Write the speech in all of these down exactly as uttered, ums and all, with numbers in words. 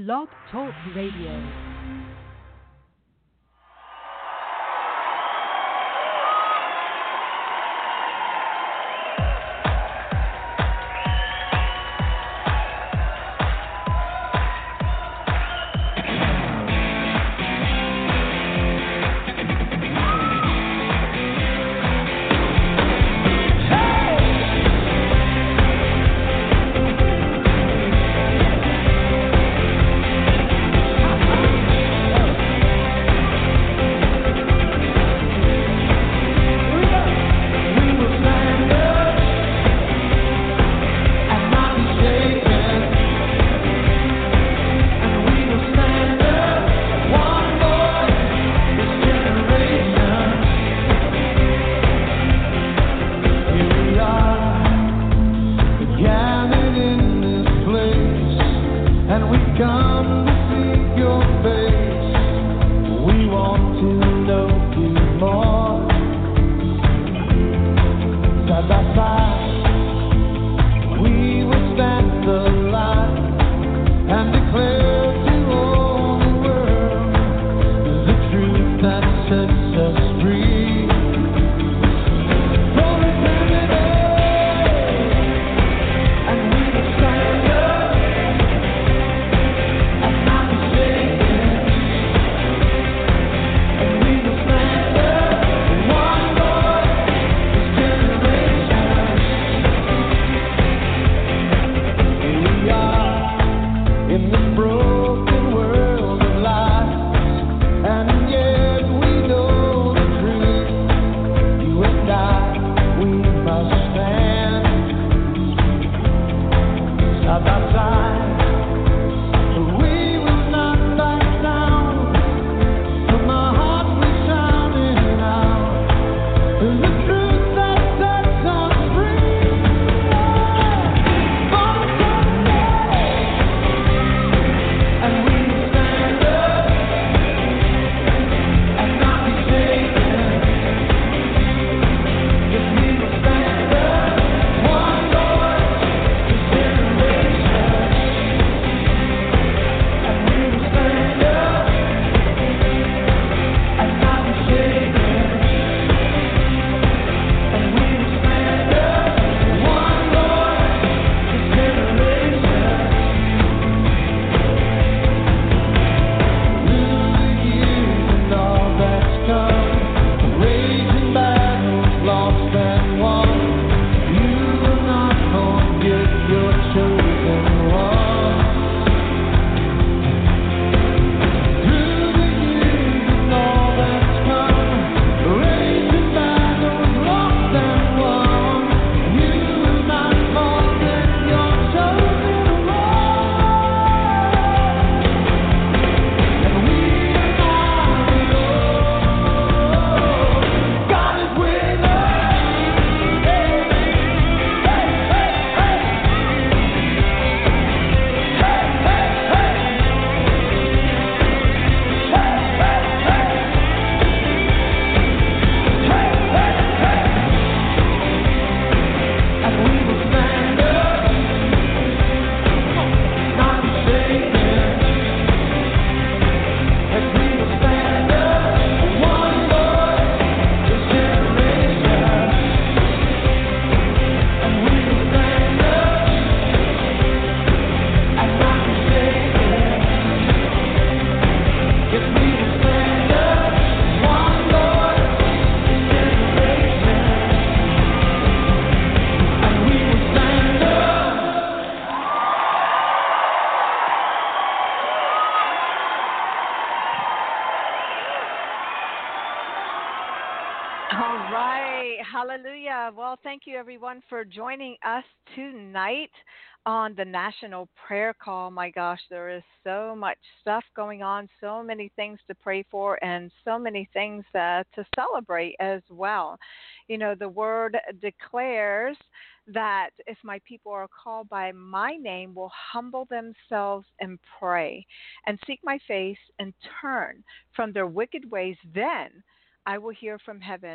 Blog Talk Radio. Well, thank you everyone for joining us tonight on the National Prayer Call. My gosh, there is so much stuff going on, so many things to pray for, and so many things uh, to celebrate as well. You know, the word declares that if my people are called by my name, will humble themselves and pray and seek my face and turn from their wicked ways, then I will hear from heaven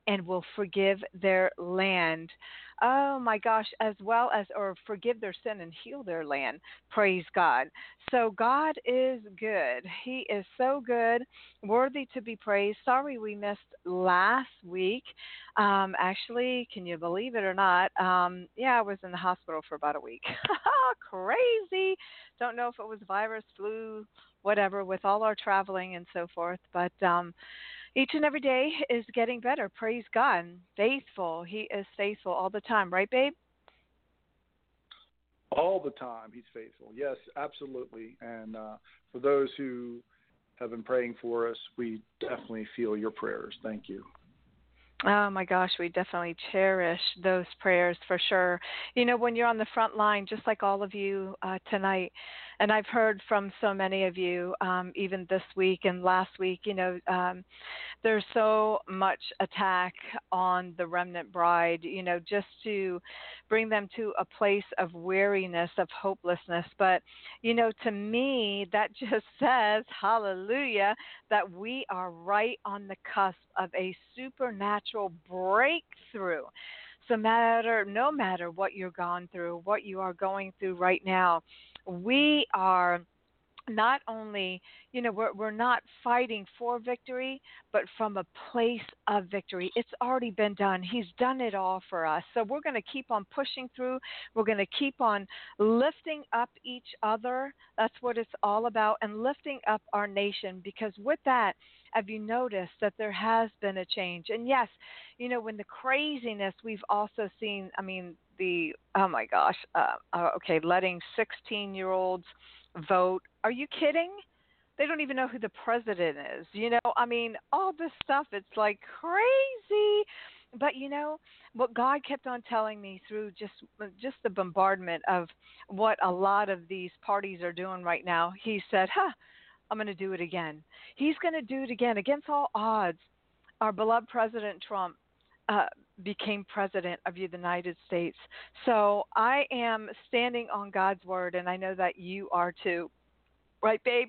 and will forgive their land. Oh my gosh, as well as, or forgive their sin and heal their land. Praise God. So God is good. He is so good, worthy to be praised. Sorry we missed last week. Um, actually, can you believe it or not? Um, yeah, I was in the hospital for about a week. Crazy. Don't know if it was virus, flu, whatever, with all our traveling and so forth. But um, each and every day is getting better. Praise God. Faithful. He is faithful all the time, right, babe? All the time, he's faithful. Yes, absolutely. And uh, for those who have been praying for us, we definitely feel your prayers. Thank you. Oh my gosh, we definitely cherish those prayers for sure. You know, when you're on the front line, just like all of you uh, tonight, and I've heard from so many of you, um, even this week and last week, you know, um, there's so much attack on the remnant bride, you know, just to bring them to a place of weariness, of hopelessness. But, you know, to me, that just says, hallelujah, that we are right on the cusp of a supernatural breakthrough. So matter no matter what you're gone through, what you are going through right now, we are not only, you know, we're, we're not fighting for victory, but from a place of victory. It's already been done. He's done it all for us. So we're going to keep on pushing through. We're going to keep on lifting up each other. That's what it's all about, and lifting up our nation, because with that, have you noticed that there has been a change? And yes, you know, when the craziness we've also seen, I mean, the, oh my gosh, uh, uh, okay, letting sixteen year olds vote. Are you kidding? They don't even know who the president is. You know, I mean, all this stuff, it's like crazy. But you know, what God kept on telling me through just just the bombardment of what a lot of these parties are doing right now, he said, huh, I'm going to do it again. He's going to do it again against all odds. Our beloved President Trump uh, became president of the United States. So I am standing on God's word, and I know that you are too. Right, babe?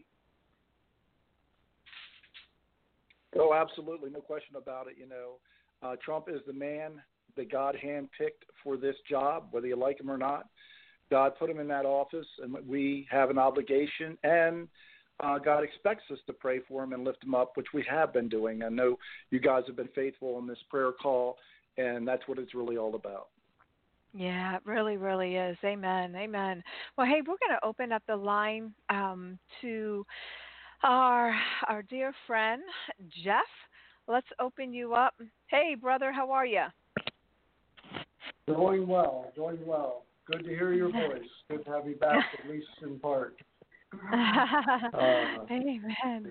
Oh, absolutely. No question about it. You know, uh, Trump is the man that God handpicked for this job, whether you like him or not. God put him in that office, and we have an obligation, and uh, God expects us to pray for him and lift him up, which we have been doing. I know you guys have been faithful on this prayer call, and that's what it's really all about. Yeah, it really, really is. Amen. Amen. Well, hey, we're going to open up the line um, to our our dear friend Jeff. Let's open you up. Hey, brother, how are you? Doing well, doing well. Good to hear your voice. Good to have you back, at least in part. uh, Amen.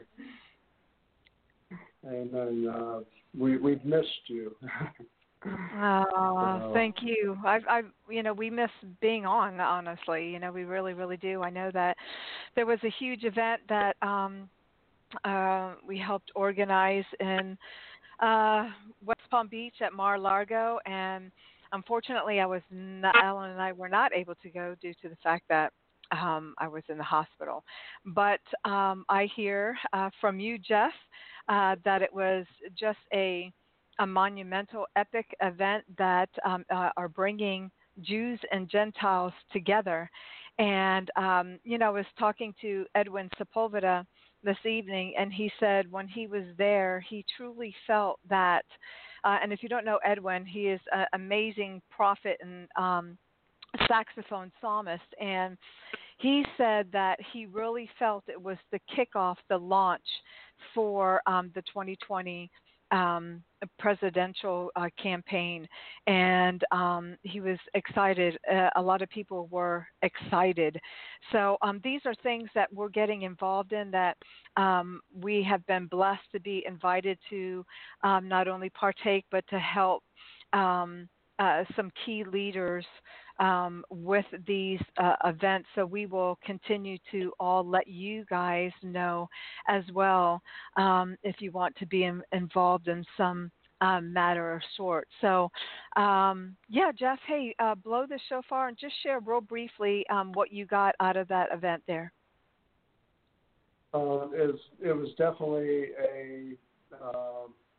And then uh, we we've missed you. Oh, so, thank you. I've, I've, you know, we miss being on. Honestly, you know, we really, really do. I know that there was a huge event that um, uh, we helped organize in uh, West Palm Beach at Mar-a-Lago, and unfortunately, I was not, Alan and I were not able to go due to the fact that um, I was in the hospital. But um, I hear uh, from you, Jeff, uh, that it was just a a monumental, epic event that um, uh, are bringing Jews and Gentiles together. And, um, you know, I was talking to Edwin Sepulveda this evening, and he said when he was there, he truly felt that, uh, and if you don't know Edwin, he is an amazing prophet and um, saxophone psalmist, and he said that he really felt it was the kickoff, the launch for um, the twenty twenty um, presidential uh, campaign, and um, he was excited. Uh, a lot of people were excited. So um, these are things that we're getting involved in, that um, we have been blessed to be invited to um, not only partake, but to help um, uh, some key leaders um, with these uh, events. So we will continue to all let you guys know as well um, if you want to be in, involved in some um, matter or sort. So, um, yeah, Jeff, hey, uh, blow the shofar and just share real briefly um, what you got out of that event there. Uh, it, was, it was definitely a uh,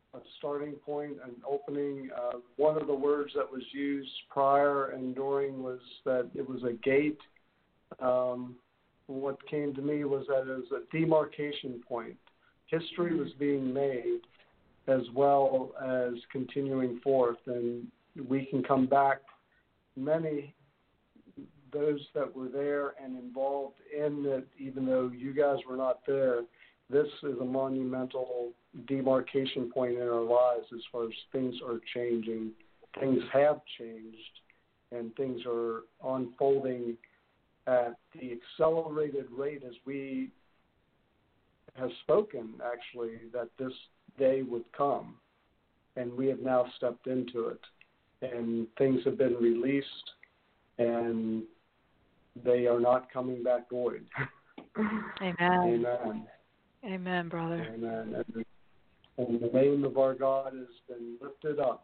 a starting point, an opening. Uh, one of the words that was used prior and during was that it was a gate. Um, what came to me was that it was a demarcation point. History was being made as well as continuing forth, and we can come back, many, those that were there and involved in it, even though you guys were not there, this is a monumental demarcation point in our lives as far as things are changing. Things have changed, and things are unfolding at the accelerated rate as we have spoken, actually, that this day would come, and we have now stepped into it, and things have been released, and they are not coming back void. Amen. Amen. Amen, brother. Amen. And the name of our God has been lifted up,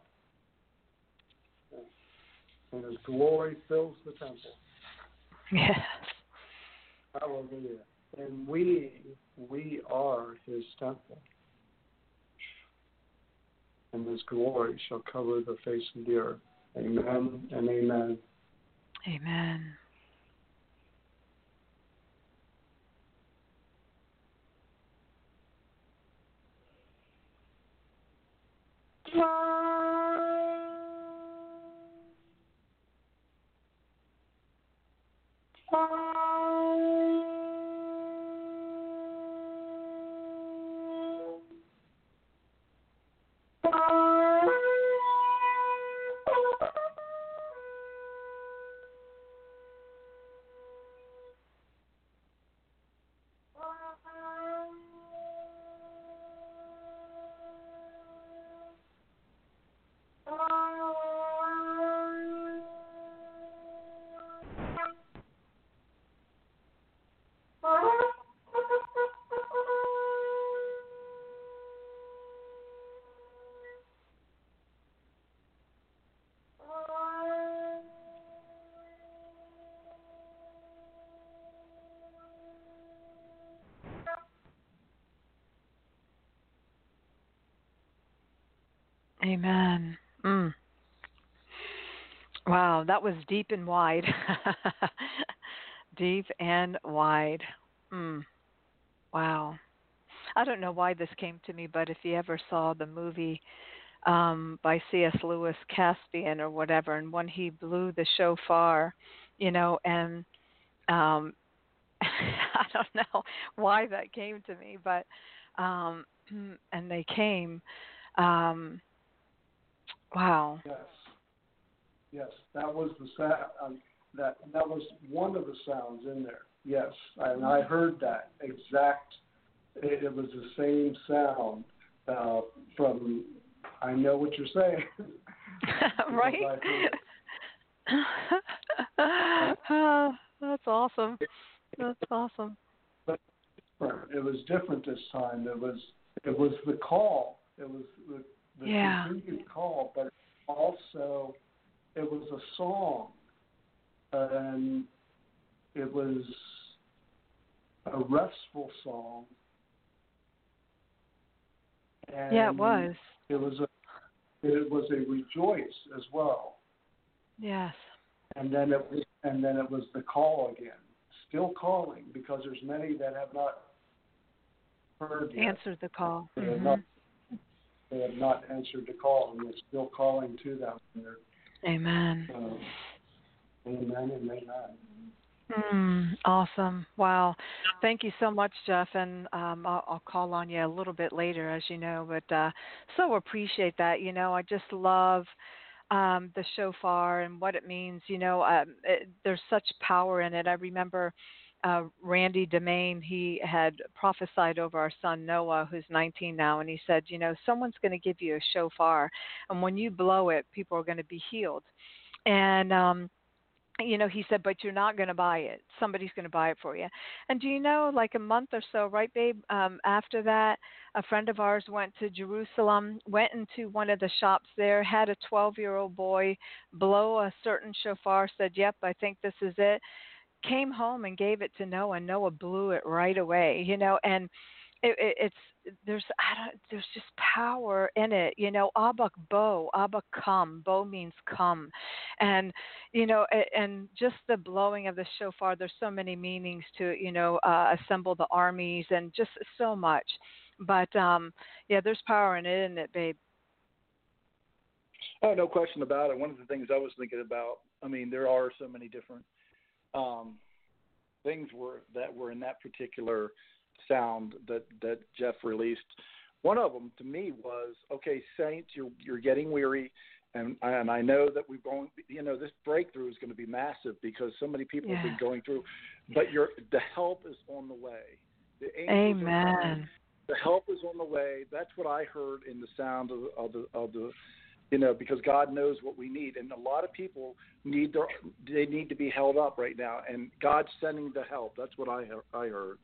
and His glory fills the temple. Yes. Hallelujah. And we, we are His temple. And His glory shall cover the face of the earth. Amen and amen. Amen. Amen. Mm. Wow, that was deep and wide. Deep and wide. Mm. Wow. I don't know why this came to me, but if you ever saw the movie um, by C S. Lewis, Caspian or whatever, and when he blew the shofar, you know, and um, I don't know why that came to me, but um, and they came. Um, wow. Yes. Yes, that was the sound. Um, that that was one of the sounds in there. Yes, and I heard that exact. It, it was the same sound uh, from. I know what you're saying. Right. Oh, that's awesome. That's awesome. But it was different this time. It was it was the call. It was the, the yeah. continued call, but also it was a song, and it was a restful song. And yeah, it was. It was a it was a rejoice as well. Yes. And then it was and then it was the call again, still calling, because there's many that have not heard yet. Answered the call. They, mm-hmm. have not, they have not answered the call, and it's still calling to them. Amen. Uh, amen and amen. Mm, awesome. Wow. Thank you so much, Jeff. And um, I'll, I'll call on you a little bit later, as you know, but uh, so appreciate that. You know, I just love um, the shofar and what it means. You know, um, it, there's such power in it. I remember uh, Randy Demain, he had prophesied over our son Noah, who's nineteen now, and he said, you know, someone's going to give you a shofar, and when you blow it, people are going to be healed. And, um, you know, he said, but you're not going to buy it. Somebody's going to buy it for you. And do you know, like a month or so, right, babe, um, after that, a friend of ours went to Jerusalem, went into one of the shops there, had a twelve-year-old boy blow a certain shofar, said, yep, I think this is it, came home and gave it to Noah, and Noah blew it right away, you know, and it, it, it's there's I don't there's just power in it. You know, Abba Bo, Abba come. Bo means come, and you know, and, and just the blowing of the shofar. There's so many meanings to it. You know, uh, assemble the armies and just so much. But um, yeah, there's power in it, isn't it, babe? Oh, no question about it. One of the things I was thinking about, I mean, there are so many different um, things were that were in that particular sound that, that Jeff released. One of them to me was, okay, saints, you're you're getting weary, and and I know that we're going, you know, this breakthrough is going to be massive because so many people yeah. have been going through, but your the help is on the way. The angels Amen. are coming. The help is on the way. That's what I heard in the sound of, of the of the. You know, because God knows what we need, and a lot of people need their they need to be held up right now, and God's sending the help. That's what I I heard.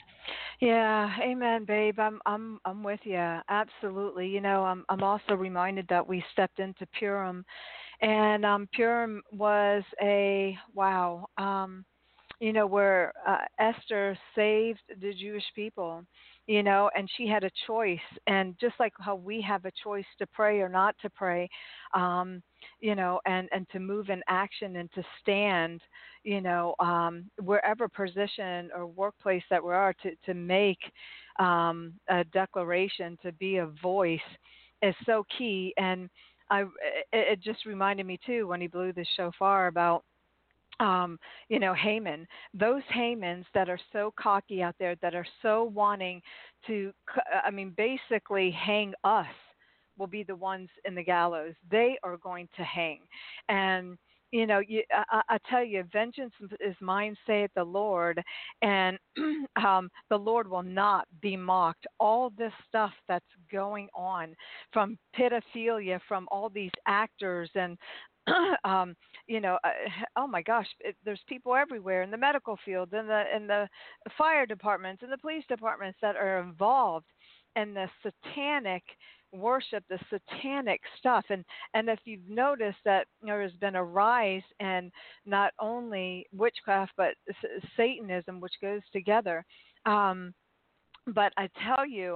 Yeah, amen, babe. I'm I'm I'm with you. Absolutely. You know, I'm I'm also reminded that we stepped into Purim, and um, Purim was a wow. Um, you know, where uh, Esther saved the Jewish people, you know, and she had a choice. And just like how we have a choice to pray or not to pray, um, you know, and, and to move in action and to stand, you know, um, wherever position or workplace that we are, to, to make um, a declaration, to be a voice is so key. And I, it, it just reminded me, too, when he blew the shofar about, Um, you know, Haman, those Hamans that are so cocky out there, that are so wanting to, I mean, basically hang us, will be the ones in the gallows. They are going to hang. And, you know, you, I, I tell you, vengeance is mine, saith the Lord, and um, the Lord will not be mocked. All this stuff that's going on, from pedophilia, from all these actors and um, you know, uh, oh my gosh, it, there's people everywhere in the medical field, in the in the fire departments, in the police departments that are involved in the satanic worship, the satanic stuff. And and if you've noticed that there has been a rise in not only witchcraft but s- Satanism, which goes together. Um, but I tell you,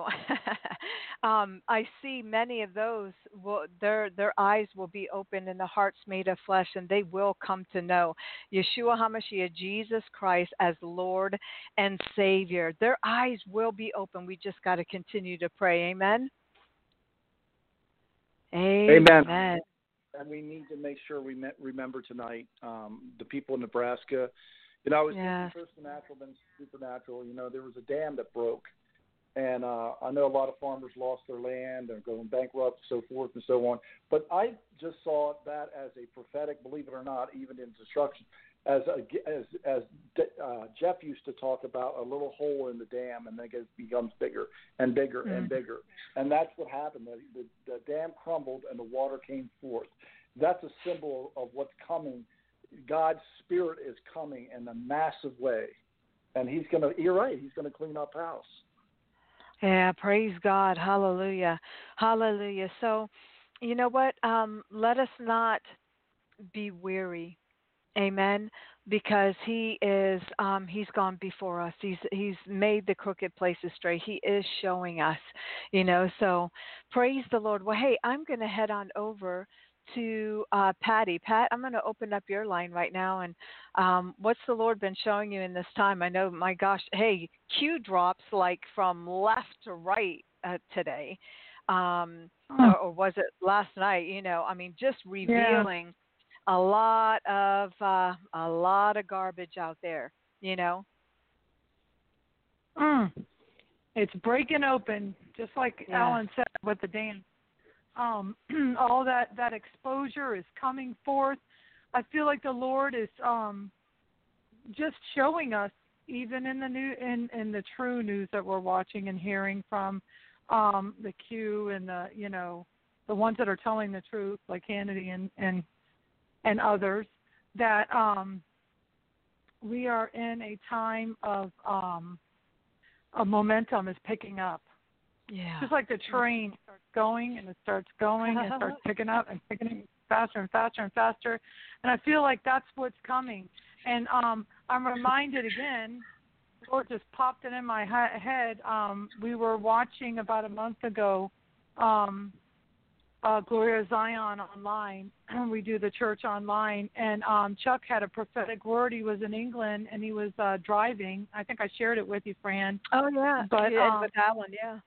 um, I see many of those. Will, their their eyes will be open and the hearts made of flesh, and they will come to know Yeshua Hamashiach, Jesus Christ, as Lord and Savior. Their eyes will be open. We just got to continue to pray. Amen. Amen. Amen. And we need to make sure we met, remember tonight um, the people in Nebraska. You know, I was yes. thinking first natural, then supernatural. You know, there was a dam that broke. And uh, I know a lot of farmers lost their land and going bankrupt, so forth and so on. But I just saw that as a prophetic, believe it or not, even in destruction, as a, as as uh, Jeff used to talk about, a little hole in the dam, and then it becomes bigger and bigger mm. and bigger. And that's what happened. The, the, the dam crumbled and the water came forth. That's a symbol of what's coming. God's Spirit is coming in a massive way, and He's going to. You're right. He's going to clean up house. Yeah, praise God. Hallelujah. Hallelujah. So, you know what? Um, let us not be weary. Amen. Because he is, um, he's gone before us. He's, he's made the crooked places straight. He is showing us, you know, so praise the Lord. Well, hey, I'm going to head on over to uh, Patty. Pat, I'm going to open up your line right now. And um, what's the Lord been showing you in this time? I know, my gosh, hey, Q drops like from left to right uh, today. Um, oh. or, or was it last night? You know, I mean, just revealing yeah. a lot of uh, a lot of garbage out there, you know. Mm. It's breaking open, just like yeah. Alan said with the dam. Um, all that, that exposure is coming forth. I feel like the Lord is um, just showing us, even in the new in, in the true news that we're watching and hearing from um, the Q and the you know the ones that are telling the truth, like Hannity and and, and others, that um, we are in a time of um, a momentum is picking up. Yeah. Just like the train starts going and it starts going and it starts picking up and picking up faster and faster and faster. And I feel like that's what's coming. And um, I'm reminded again Lord just popped it in my he- head. Um, we were watching about a month ago um, uh, Gloria Zion online. We do the church online. And um, Chuck had a prophetic word. He was in England, and he was uh, driving. I think I shared it with you, Fran. Oh, yeah. But, you um, with that one, yeah.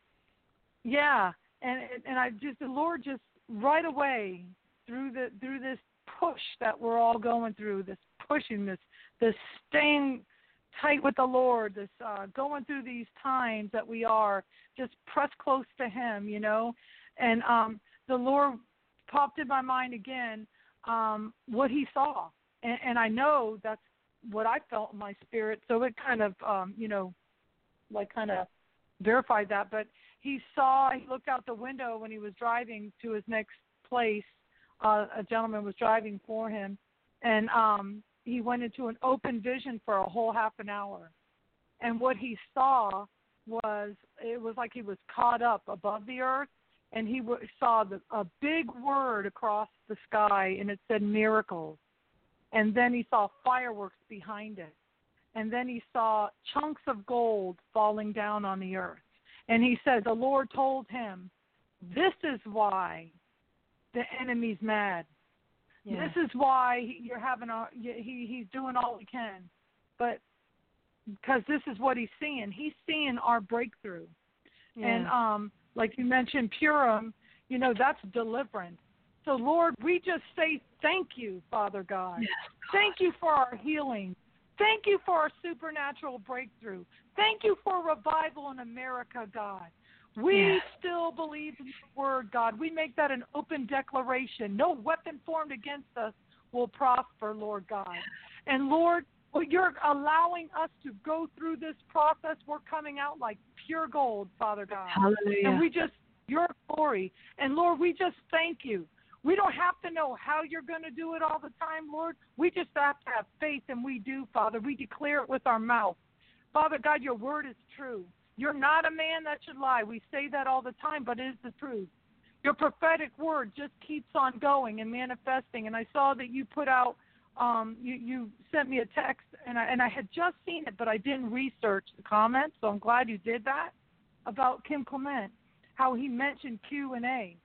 Yeah. And and I just, the Lord just right away, through the through this push that we're all going through, this pushing, this, this staying tight with the Lord, this uh, going through these times that we are, just press close to Him, you know. And um, the Lord popped in my mind again um, what He saw. And, and I know that's what I felt in my spirit. So it kind of, um, you know, like kind of verified that. But He saw, He looked out the window when He was driving to His next place. Uh, a gentleman was driving for him. And um, he went into an open vision for a whole half an hour. And what he saw was, it was like he was caught up above the earth, and he w- saw the, a big word across the sky, and it said miracles. And then he saw fireworks behind it. And then he saw chunks of gold falling down on the earth. And he said, the Lord told him, this is why the enemy's mad. Yeah. This is why you're having a, he, he's doing all he can. But because this is what he's seeing. He's seeing our breakthrough. Yeah. And um, like you mentioned, Purim, you know, that's deliverance. So, Lord, we just say thank you, Father God. Yes, God. Thank you for our healing. Thank you for our supernatural breakthrough. Thank you for revival in America, God. We yes. still believe in your word, God. We make that an open declaration. No weapon formed against us will prosper, Lord God. And, Lord, well, you're allowing us to go through this process. We're coming out like pure gold, Father God. Hallelujah. And we just, your glory. And, Lord, we just thank you. We don't have to know how you're going to do it all the time, Lord. We just have to have faith, and we do, Father. We declare it with our mouth. Father God, your word is true. You're not a man that should lie. We say that all the time, but it is the truth. Your prophetic word just keeps on going and manifesting. And I saw that you put out, um, you, you sent me a text, and I, and I had just seen it, but I didn't research the comments, so I'm glad you did that, about Kim Clement, how he mentioned Q and A.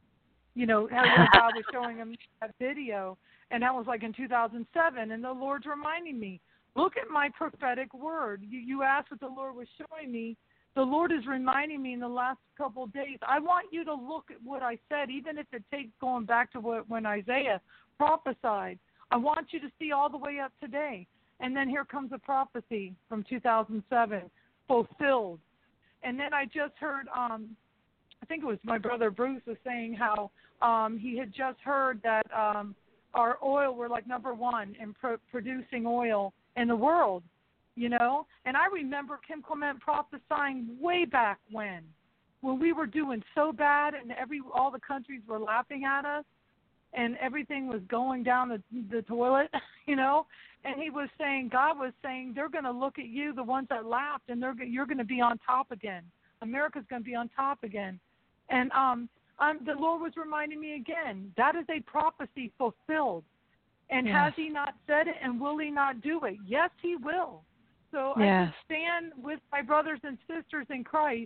You know, how God was showing him that video, and that was like in two thousand seven, and the Lord's reminding me, look at my prophetic word. You, you asked what the Lord was showing me. The Lord is reminding me in the last couple of days. I want you to look at what I said, even if it takes going back to what, when Isaiah prophesied. I want you to see all the way up today. And then here comes a prophecy from two thousand seven, fulfilled. And then I just heard, um, I think it was my brother Bruce was saying how um, he had just heard that um, our oil, we're like number one in pro- producing oil in the world, you know. And I remember Kim Clement prophesying way back when, when we were doing so bad and every all the countries were laughing at us and everything was going down the, the toilet, you know. And he was saying, God was saying, they're going to look at you, the ones that laughed, and they're you're going to be on top again. America's going to be on top again. And um, um, the Lord was reminding me again, that is a prophecy fulfilled. And yes. has he not said it, and will he not do it? Yes, he will. So yes. I just stand with my brothers and sisters in Christ,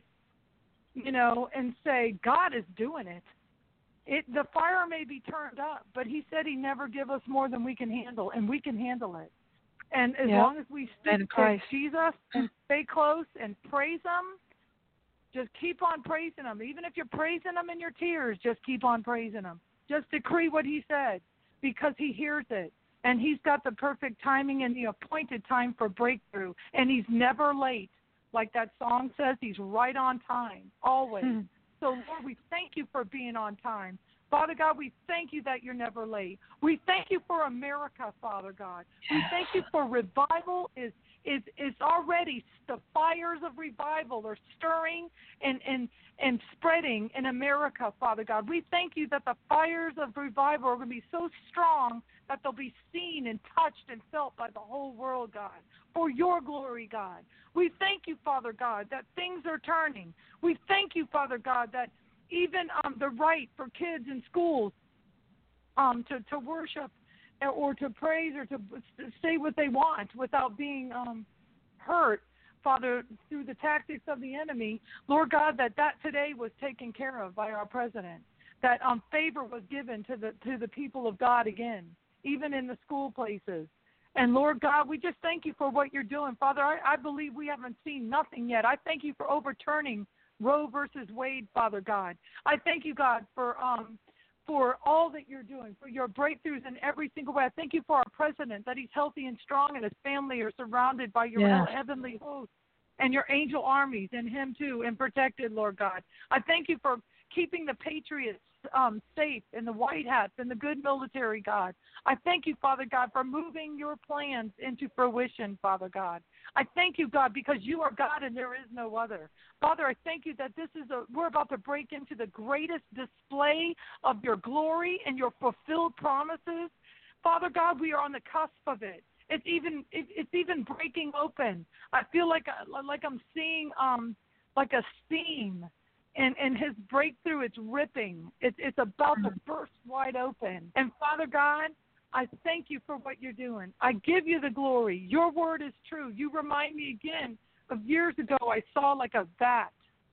you know, and say, God is doing it. It the fire may be turned up, but he said he never give us more than we can handle, and we can handle it. And as yep. long as we stick to Jesus and stay close and praise him, just keep on praising him. Even if you're praising him in your tears, just keep on praising him. Just decree what he said, because he hears it. And he's got the perfect timing and the appointed time for breakthrough. And he's never late. Like that song says, he's right on time, always. Hmm. So, Lord, we thank you for being on time. Father God, we thank you that you're never late. We thank you for America, Father God. We thank you for revival is is is already, the fires of revival are stirring and, and, and spreading in America, Father God. We thank you that the fires of revival are going to be so strong that they'll be seen and touched and felt by the whole world, God, for your glory, God. We thank you, Father God, that things are turning. We thank you, Father God, that even um, the right for kids in schools um, to, to worship or to praise or to say what they want without being um, hurt, Father, through the tactics of the enemy, Lord God, that that today was taken care of by our president, that um, favor was given to the to the people of God again, even in the school places. And Lord God, we just thank you for what you're doing. Father, I, I believe we haven't seen nothing yet. I thank you for overturning Roe versus Wade, Father God. I thank you, God, for um for all that you're doing, for your breakthroughs in every single way. I thank you for our president, that he's healthy and strong and his family are surrounded by your Yes. heavenly host and your angel armies and him too and protected, Lord God. I thank you for keeping the patriots um, safe in the white hats and the good military, God. I thank you, Father God, for moving your plans into fruition, Father God. I thank you, God, because you are God and there is no other. Father, I thank you that this is a, we're about to break into the greatest display of your glory and your fulfilled promises. Father God, we are on the cusp of it. It's even it, it's even breaking open. I feel like like I'm seeing um like a seam, and and his breakthrough. It's ripping. It's it's about to burst wide open. And Father God, I thank you for what you're doing. I give you the glory. Your word is true. You remind me again of years ago. I saw like a vat,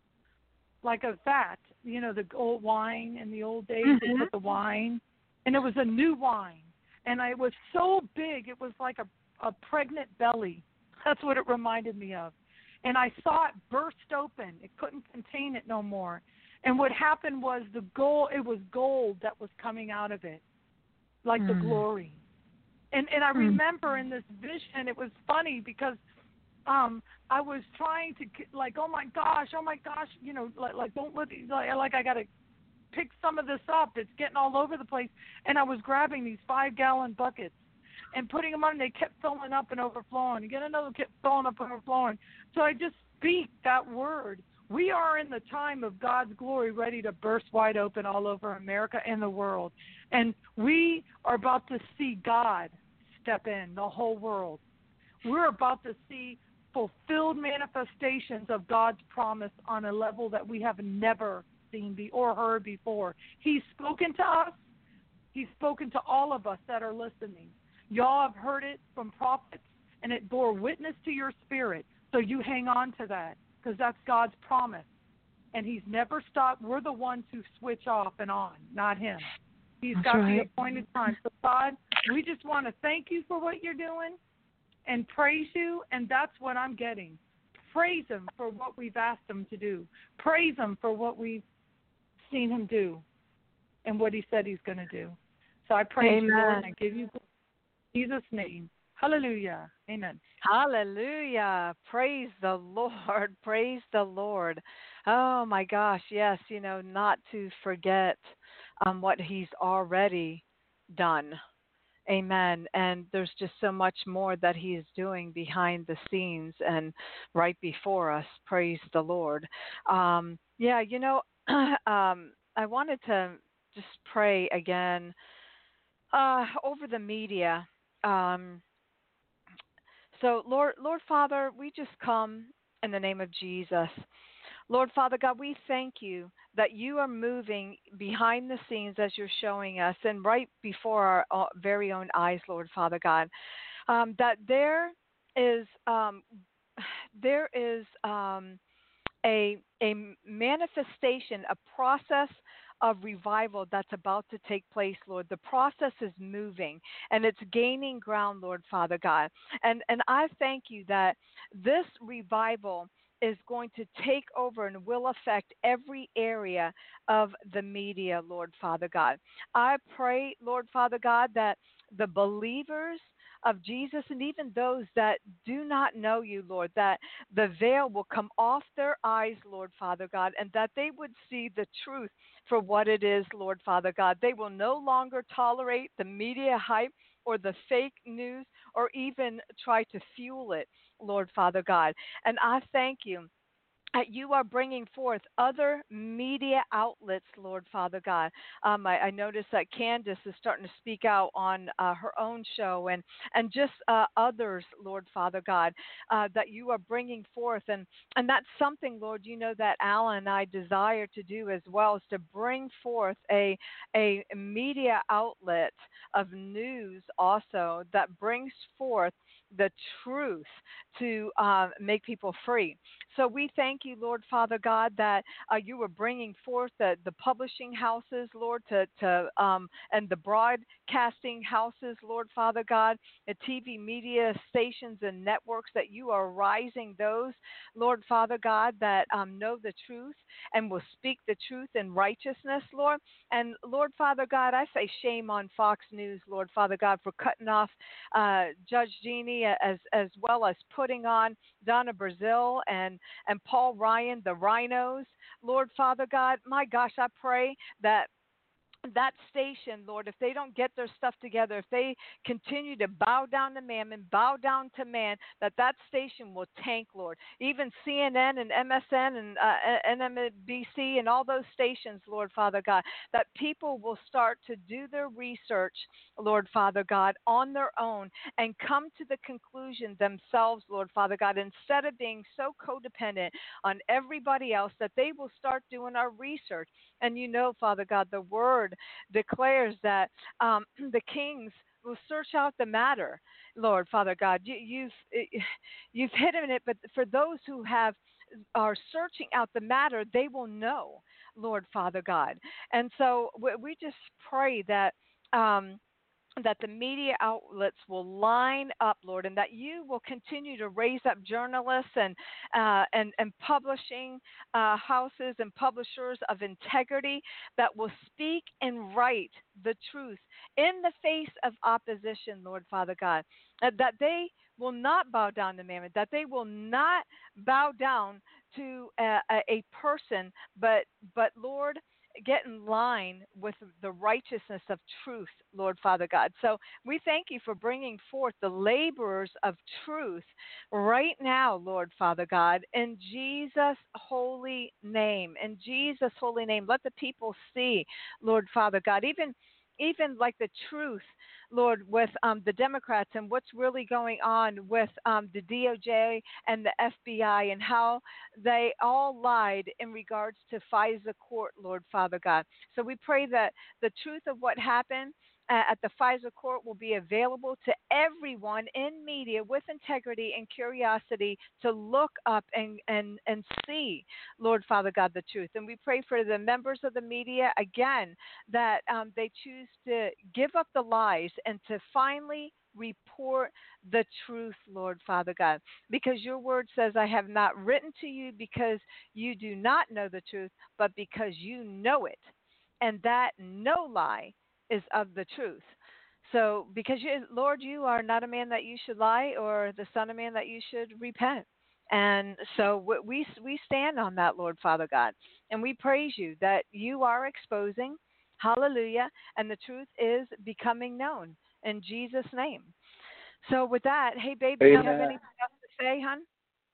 like a vat. You know, the old wine in the old days. Mm-hmm. They put the wine, and it was a new wine. And I, it was so big, it was like a, a pregnant belly. That's what it reminded me of. And I saw it burst open. It couldn't contain it no more. And what happened was the gold, it was gold that was coming out of it, like mm. the glory. And and I mm. remember in this vision, it was funny because um, I was trying to, like, oh my gosh, oh my gosh, you know, like, like don't let, like, like I got to pick some of this up. It's getting all over the place. And I was grabbing these five-gallon buckets and putting them on, and they kept filling up and overflowing. Again, another kept filling up and overflowing. So I just speak that word. We are in the time of God's glory ready to burst wide open all over America and the world. And we are about to see God step in, the whole world. We're about to see fulfilled manifestations of God's promise on a level that we have never seen or heard before. He's spoken to us. He's spoken to all of us that are listening. Y'all have heard it from prophets, and it bore witness to your spirit. So you hang on to that, because that's God's promise. And he's never stopped. We're the ones who switch off and on, not him. He's that's got right. the appointed time. So God, we just want to thank you for what you're doing and praise you, and that's what I'm getting. Praise him for what we've asked him to do. Praise him for what we've seen him do and what he said he's going to do. So I praise Amen. you, Lord, and I give you Jesus' name. Hallelujah. Amen. Hallelujah. Praise the Lord. Praise the Lord. Oh, my gosh. Yes, you know, not to forget um, what he's already done. Amen. And there's just so much more that he is doing behind the scenes and right before us. Praise the Lord. Um, yeah, you know, um, I wanted to just pray again uh, over the media. Um, so, Lord, Lord Father, we just come in the name of Jesus. Lord Father God, we thank you that you are moving behind the scenes as you're showing us and right before our very own eyes, Lord Father God, um, that there is um, there is um, a a manifestation, a process of revival that's about to take place, Lord. The process is moving and it's gaining ground, Lord Father God. And and I thank you that this revival is going to take over and will affect every area of the media, Lord Father God. I pray, Lord Father God, that the believers of Jesus and even those that do not know you, Lord, that the veil will come off their eyes, Lord Father God, and that they would see the truth for what it is, Lord Father God. They will no longer tolerate the media hype or the fake news or even try to fuel it, Lord Father God. And I thank you that you are bringing forth other media outlets, Lord Father God. Um, I, I noticed that Candace is starting to speak out on uh, her own show and, and just uh, others, Lord Father God, uh, that you are bringing forth. And, and that's something, Lord, you know, that Alan and I desire to do as well, is to bring forth a, a media outlet of news also that brings forth the truth to uh, make people free. So we thank you, Lord Father God, that uh, you were bringing forth the, the publishing houses, Lord, to, to um, and the broadcasting houses, Lord Father God, the T V media stations and networks, that you are rising those, Lord Father God, that um, know the truth and will speak the truth in righteousness, Lord. And Lord Father God, I say shame on Fox News, Lord Father God, for cutting off uh, Judge Jeannie, as as well as putting on Donna Brazil and and Paul Ryan, the rhinos, Lord Father God. My gosh, I pray that that station, Lord, if they don't get their stuff together, if they continue to bow down to mammon, bow down to man, that that station will tank, Lord. Even C N N and M S N and uh, N M B C and all those stations, Lord Father God, that people will start to do their research, Lord Father God, on their own and come to the conclusion themselves, Lord Father God, instead of being so codependent on everybody else, that they will start doing our research. And you know, Father God, the word declares that um, the kings will search out the matter, Lord Father God. You, you've you've hidden it, but for those who have are searching out the matter, they will know, Lord Father God. And so we, we just pray that. Um, that the media outlets will line up, Lord, and that you will continue to raise up journalists and uh, and, and publishing uh, houses and publishers of integrity that will speak and write the truth in the face of opposition, Lord Father God, uh, that they will not bow down to mammon, that they will not bow down to a, a, a person, but but Lord, get in line with the righteousness of truth, Lord Father God. So we thank you for bringing forth the laborers of truth right now, Lord Father God, in Jesus' holy name. In Jesus' holy name, let the people see, Lord Father God, even even like the truth, Lord, with um, the Democrats and what's really going on with um, the D O J and the F B I and how they all lied in regards to FISA court, Lord Father God. So we pray that the truth of what happened uh, at the FISA court will be available to everyone in media with integrity and curiosity to look up and, and, and see, Lord Father God, the truth. And we pray for the members of the media, again, that um, they choose to give up the lies and to finally report the truth, Lord Father God, because your word says, I have not written to you because you do not know the truth, but because you know it. And that no lie is of the truth. So because you, Lord, you are not a man that you should lie, or the son of man that you should repent. And so we we stand on that, Lord Father God, and we praise you that you are exposing, hallelujah, and the truth is becoming known in Jesus' name. So with that, hey, babe, do you have anything else to say, hon?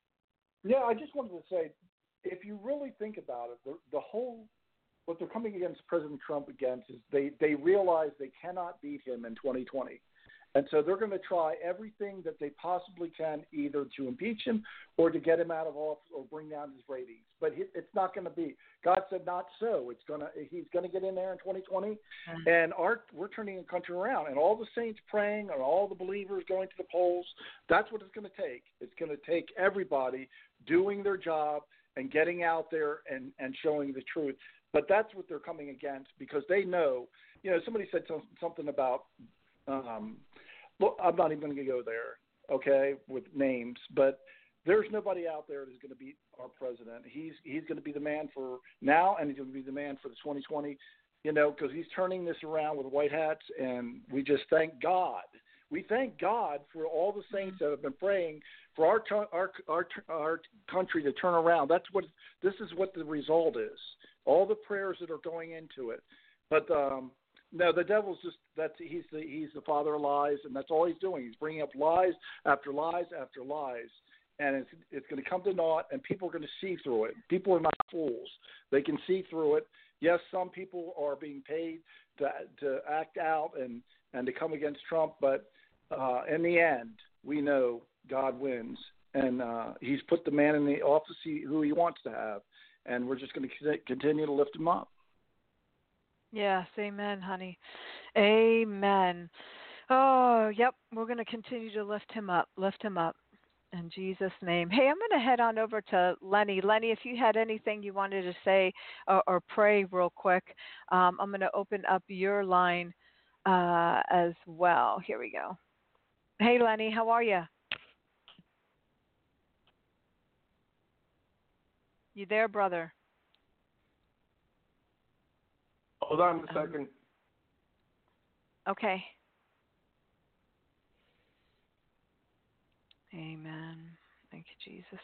Yeah, I just wanted to say, if you really think about it, the, the whole, what they're coming against President Trump against is they, they realize they cannot beat him in twenty twenty. And so they're going to try everything that they possibly can, either to impeach him or to get him out of office or bring down his ratings. But it's not going to be. God said not so. It's going to. He's going to get in there in twenty twenty, mm-hmm. and our, we're turning the country around. And all the saints praying and all the believers going to the polls, that's what it's going to take. It's going to take everybody doing their job and getting out there and, and showing the truth. But that's what they're coming against, because they know, you know, somebody said something about, um, well, I'm not even going to go there, okay, with names, but there's nobody out there that's going to beat our president. He's he's going to be the man for now, and he's going to be the man for the twenty twenty, you know, because he's turning this around with white hats, and we just thank God. We thank God for all the saints that have been praying for our our our our country to turn around. That's what this is. What the result is. All the prayers that are going into it. But um, no, the devil's just that's he's the he's the father of lies, and that's all he's doing. He's bringing up lies after lies after lies, and it's it's going to come to naught, and people are going to see through it. People are not fools; they can see through it. Yes, some people are being paid to to act out and, and to come against Trump, but uh, in the end, we know God wins, and uh, He's put the man in the office he, who He wants to have, and we're just going to continue to lift him up. Yes, amen, honey. Amen. Oh, yep. We're going to continue to lift him up, lift him up in Jesus' name. Hey, I'm going to head on over to Lenny. Lenny, if you had anything you wanted to say or, or pray real quick, um, I'm going to open up your line uh, as well. Here we go. Hey, Lenny, how are you? You there, brother? Hold on a second. Um, okay. Amen. Thank you, Jesus.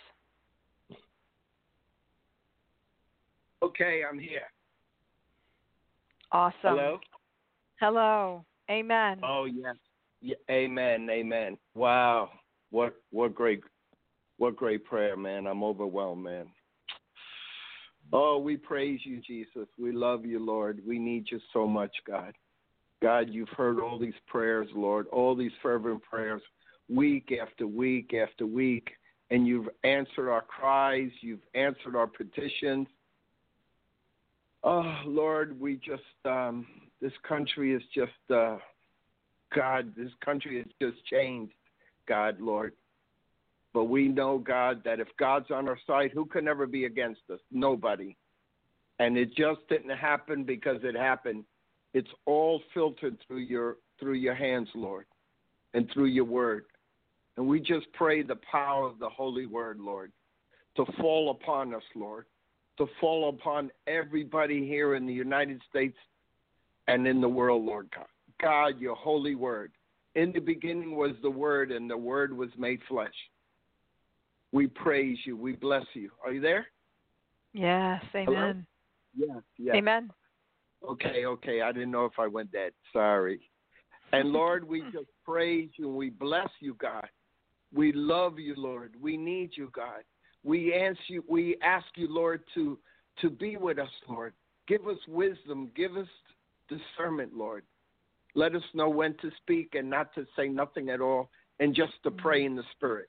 Okay, I'm here. Awesome. Hello? Hello. Amen. Oh, yes. Yeah, amen, amen. Wow. What what great what great prayer, man. I'm overwhelmed, man. Oh, we praise you, Jesus. We love you, Lord. We need you so much, God. God, you've heard all these prayers, Lord, all these fervent prayers, week after week after week, and you've answered our cries. You've answered our petitions. Oh, Lord, we just, um, this country is just, uh, God, this country has just changed, God, Lord. But we know, God, that if God's on our side, who can ever be against us? Nobody. And it just didn't happen because it happened. It's all filtered through your through your hands, Lord, and through your word. And we just pray the power of the holy word, Lord, to fall upon us, Lord, to fall upon everybody here in the United States and in the world, Lord God. God, your holy word. In the beginning was the word, and the word was made flesh. We praise you. We bless you. Are you there? Yes, amen. Yes, yes. Amen. Okay, okay. I didn't know if I went dead. Sorry. And Lord, we just praise you and we bless you, God. We love you, Lord. We need you, God. We ask you, we ask you, Lord, to to be with us, Lord. Give us wisdom. Give us discernment, Lord. Let us know when to speak and not to say nothing at all, and just to pray in the Spirit.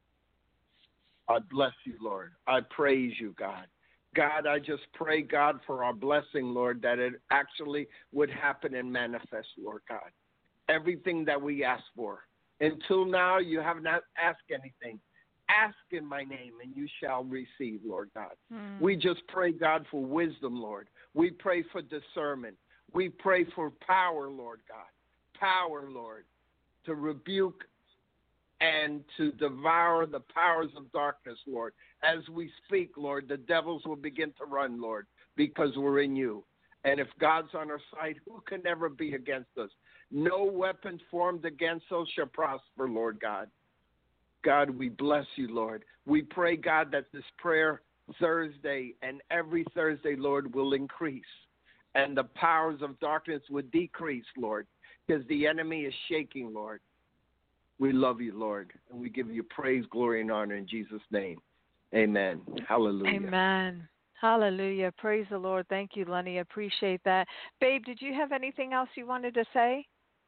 I bless you, Lord. I praise you, God. God, I just pray, God, for our blessing, Lord, that it actually would happen and manifest, Lord God. Everything that we ask for. Until now, you have not asked anything. Ask in my name, and you shall receive, Lord God. Mm. We just pray, God, for wisdom, Lord. We pray for discernment. We pray for power, Lord God. Power, Lord, to rebuke and to devour the powers of darkness, Lord. As we speak, Lord, the devils will begin to run, Lord, because we're in you. And if God's on our side, who can ever be against us? No weapon formed against us shall prosper, Lord God. God, we bless you, Lord. We pray, God, that this prayer Thursday and every Thursday, Lord, will increase. And the powers of darkness would decrease, Lord, because the enemy is shaking, Lord. We love you, Lord, and we give you praise, glory, and honor in Jesus' name. Amen. Hallelujah. Amen. Hallelujah. Praise the Lord. Thank you, Lenny. Appreciate that. Babe, did you have anything else you wanted to say?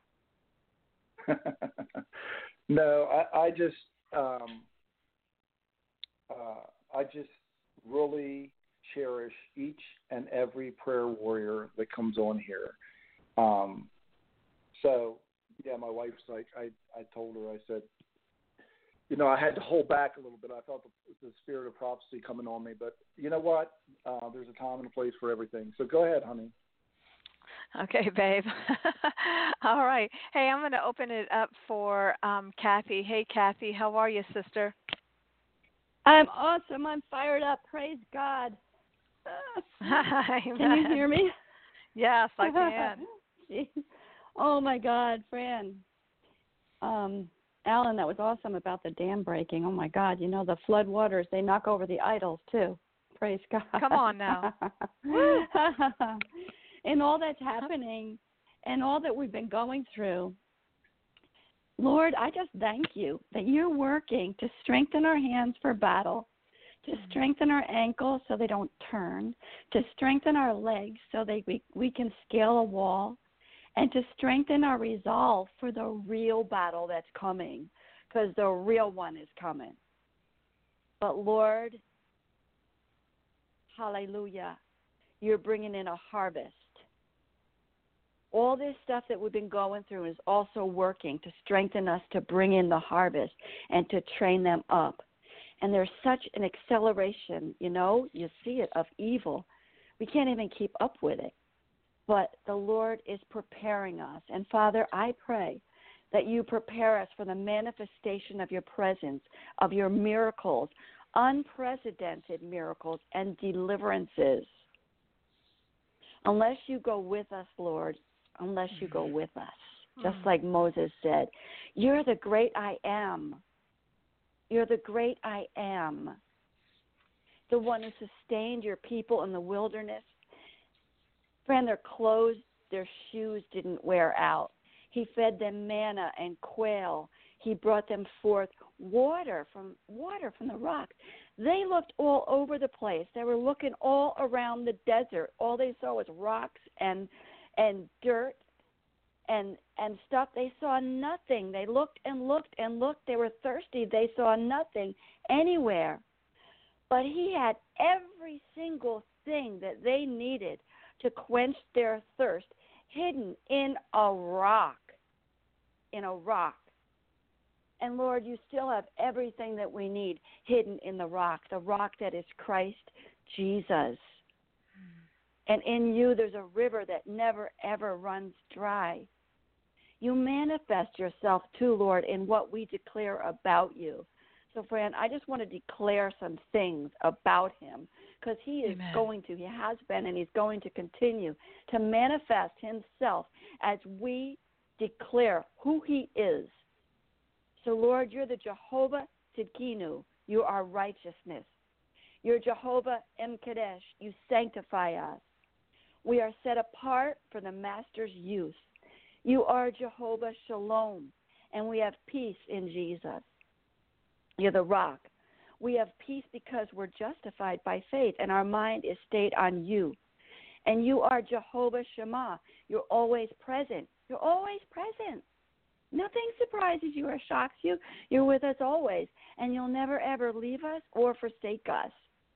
No, I, I just, um, uh, I just really cherish each and every prayer warrior that comes on here. Um, so, yeah, my wife's like, I, I told her, I said, you know, I had to hold back a little bit. I felt the, the spirit of prophecy coming on me. But you know what? Uh, there's a time and a place for everything. So go ahead, honey. Okay, babe. All right. Hey, I'm going to open it up for um, Kathy. Hey, Kathy, how are you, sister? I'm awesome. I'm fired up. Praise God. Can you hear me? Yes, I can. Oh, my God, Fran. Um, Alan, that was awesome about the dam breaking. Oh, my God. You know, the flood waters, they knock over the idols, too. Praise God. Come on now. And all that's happening and all that we've been going through, Lord, I just thank you that you're working to strengthen our hands for battle, to strengthen our ankles so they don't turn, to strengthen our legs so that we, we can scale a wall, and to strengthen our resolve for the real battle that's coming, because the real one is coming. But, Lord, hallelujah, you're bringing in a harvest. All this stuff that we've been going through is also working to strengthen us to bring in the harvest and to train them up. And there's such an acceleration, you know, you see it, of evil. We can't even keep up with it. But the Lord is preparing us. And, Father, I pray that you prepare us for the manifestation of your presence, of your miracles, unprecedented miracles and deliverances. Unless you go with us, Lord, unless you go with us, just like Moses said, you're the great I am. You're the great I am, the one who sustained your people in the wilderness. Friend, their clothes, their shoes didn't wear out. He fed them manna and quail. He brought them forth water from water from the rock. They looked all over the place. They were looking all around the desert. All they saw was rocks and and dirt and and stuff. They saw nothing. They looked and looked and looked. They were thirsty. They saw nothing anywhere. But he had every single thing that they needed to quench their thirst hidden in a rock. In a rock. And Lord, you still have everything that we need hidden in the rock, the rock that is Christ Jesus. And in you there's a river that never, ever runs dry. You manifest yourself too, Lord, in what we declare about you. So, friend, I just want to declare some things about him because he is Amen. going to, he has been, and he's going to continue to manifest himself as we declare who he is. So, Lord, you're the Jehovah Tzidkenu. You are righteousness. You're Jehovah M'Kadesh. You sanctify us. We are set apart for the Master's use. You are Jehovah Shalom, and we have peace in Jesus. You're the rock. We have peace because we're justified by faith, and our mind is stayed on you. And you are Jehovah Shammah. You're always present. You're always present. Nothing surprises you or shocks you. You're with us always, and you'll never, ever leave us or forsake us.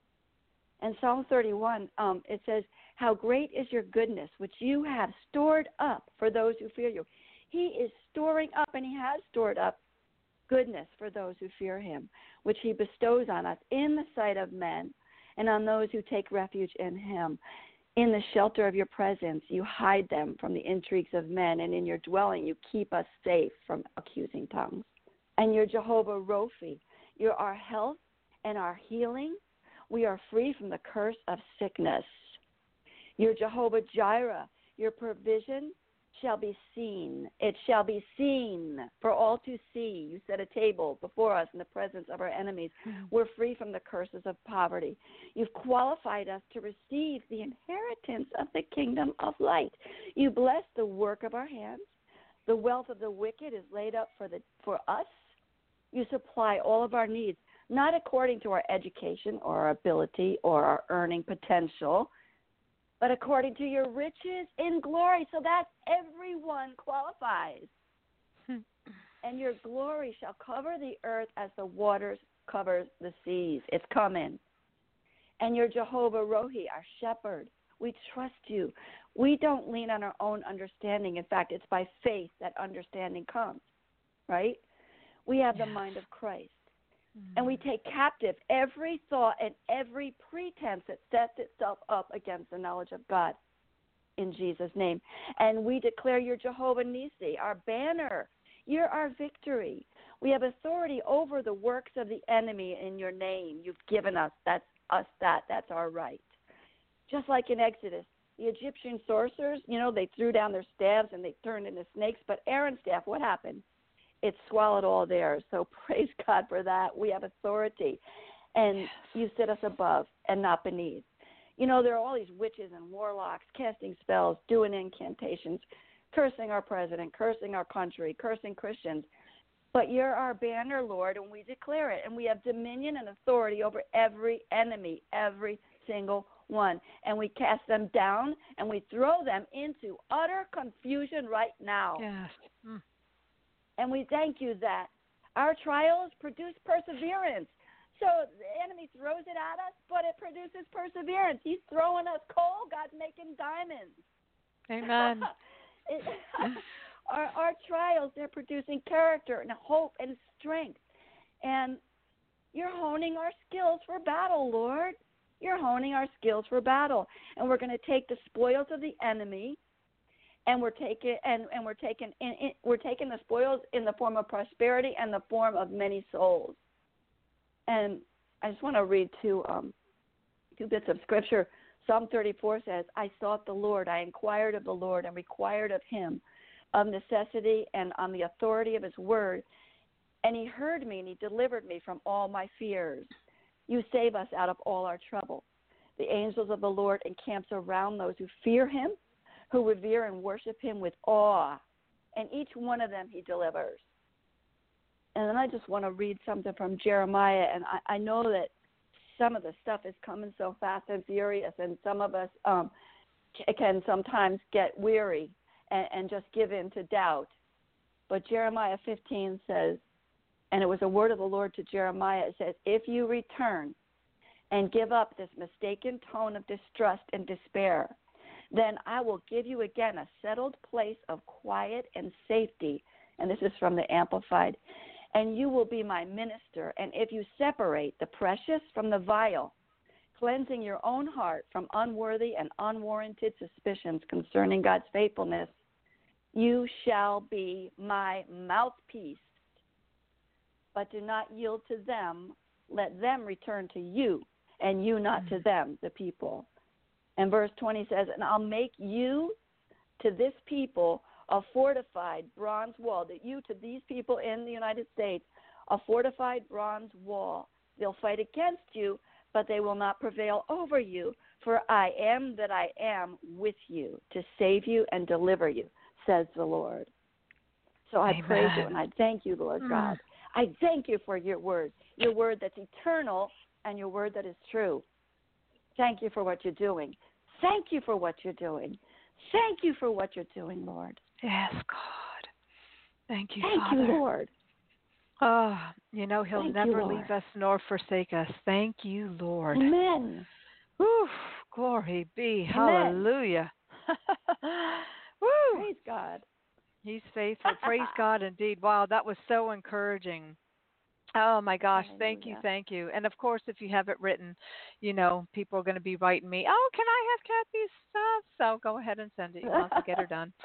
And Psalm thirty-one, um, it says, how great is your goodness, which you have stored up for those who fear you. He is storing up, and he has stored up goodness for those who fear him, which he bestows on us in the sight of men and on those who take refuge in him. In the shelter of your presence, you hide them from the intrigues of men, and in your dwelling, you keep us safe from accusing tongues. And you're Jehovah Rophi. You're our health and our healing. We are free from the curse of sickness. You're Jehovah Jireh. Your provision shall be seen. It shall be seen for all to see. You set a table before us in the presence of our enemies. Mm-hmm. We're free from the curses of poverty. You've qualified us to receive the inheritance of the kingdom of light. You bless the work of our hands. The wealth of the wicked is laid up for the for us. You supply all of our needs, not according to our education or our ability or our earning potential, but according to your riches in glory. So that everyone qualifies. Hmm. And your glory shall cover the earth as the waters cover the seas. It's coming. And you're Jehovah Rohi, our shepherd. We trust you. We don't lean on our own understanding. In fact, it's by faith that understanding comes, right? We have yeah. the mind of Christ. And we take captive every thought and every pretense that sets itself up against the knowledge of God in Jesus' name. And we declare you're Jehovah Nissi, our banner. You're our victory. We have authority over the works of the enemy in your name. You've given us. That's us that. That's our right. Just like in Exodus, the Egyptian sorcerers, you know, they threw down their staffs and they turned into snakes. But Aaron's staff, what happened? It swallowed all theirs. So praise God for that. We have authority. And you sit us above and not beneath. You know, there are all these witches and warlocks casting spells, doing incantations, cursing our president, cursing our country, cursing Christians. But you're our banner, Lord, and we declare it. And we have dominion and authority over every enemy, every single one. And we cast them down and we throw them into utter confusion right now. Yes. Mm. And we thank you that our trials produce perseverance. So the enemy throws it at us, but it produces perseverance. He's throwing us coal, God's making diamonds. Amen. It, our, our trials, they're producing character and hope and strength. And you're honing our skills for battle, Lord. You're honing our skills for battle. And we're going to take the spoils of the enemy, and we're taking and, and we're taking in, in, we're taking the spoils in the form of prosperity and the form of many souls. And I just want to read two um, two bits of scripture. Psalm thirty-four says, I sought the Lord, I inquired of the Lord and required of him of necessity and on the authority of his word. And he heard me and he delivered me from all my fears. You save us out of all our trouble. The angels of the Lord encamps around those who fear him, who revere and worship him with awe. And each one of them he delivers. And then I just want to read something from Jeremiah. And I, I know that some of the stuff is coming so fast and furious, and some of us um, can sometimes get weary and, and just give in to doubt. But Jeremiah fifteen says, and it was a word of the Lord to Jeremiah, it says, if you return and give up this mistaken tone of distrust and despair, then I will give you again a settled place of quiet and safety. And this is from the Amplified. And you will be my minister. And if you separate the precious from the vile, cleansing your own heart from unworthy and unwarranted suspicions concerning God's faithfulness, you shall be my mouthpiece. But do not yield to them. Let them return to you, and you not to them, the people. And verse twenty says, and I'll make you to this people a fortified bronze wall, that you to these people in the United States, a fortified bronze wall. They'll fight against you, but they will not prevail over you, for I am that I am with you to save you and deliver you, says the Lord. So I Amen. praise you and I thank you, Lord mm. God. I thank you for your word, your word that's eternal and your word that is true. Thank you for what you're doing. Thank you for what you're doing. Thank you for what you're doing, Lord. Yes, God. Thank you, Thank Father. you, Lord. Oh, you know, he'll Thank never you, leave us nor forsake us. Thank you, Lord. Amen. Whew, glory be. Amen. Hallelujah. Woo. Praise God. He's faithful. Praise God indeed. Wow, that was so encouraging. Oh, my gosh. Hallelujah. Thank you. Thank you. And, of course, if you have it written, you know, people are going to be writing me, oh, can I have Kathy's stuff? So go ahead and send it. You want to get her done.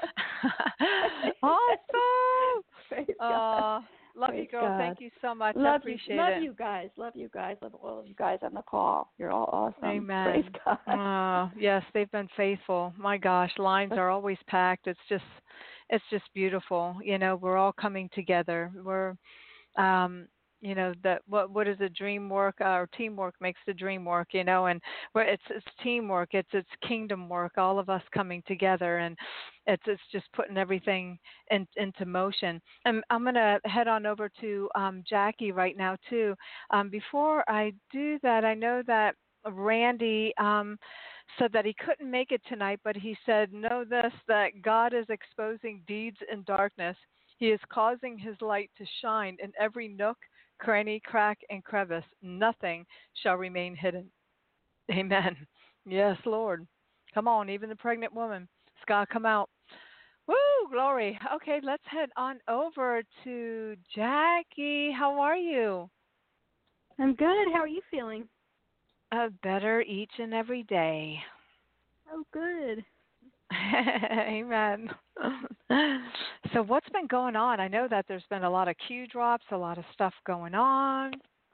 Awesome. Praise uh, God. Love Praise you, girl. God. Thank you so much. Love I appreciate you, it. Love you guys. Love you guys. Love all of you guys on the call. You're all awesome. Amen. Praise God. Oh, yes, they've been faithful. My gosh, lines are always packed. It's just, it's just beautiful. You know, we're all coming together. We're, um, you know, that what what is it? Dream work uh, or teamwork makes the dream work. You know, and where it's it's teamwork. It's it's kingdom work. All of us coming together, and it's it's just putting everything in, into motion. And I'm gonna head on over to um, Jackie right now too. Um, before I do that, I know that Randy um, said that he couldn't make it tonight, but he said, know this, that God is exposing deeds in darkness. He is causing his light to shine in every nook, cranny, crack, and crevice. Nothing shall remain hidden. Amen. Yes, Lord. Come on, even the pregnant woman. It's got to come out. Woo, glory. Okay, let's head on over to Jackie. How are you? I'm good. How are you feeling? Uh, better each and every day. Oh, good. Amen. So what's been going on? I know that there's been a lot of Q drops, a lot of stuff going on.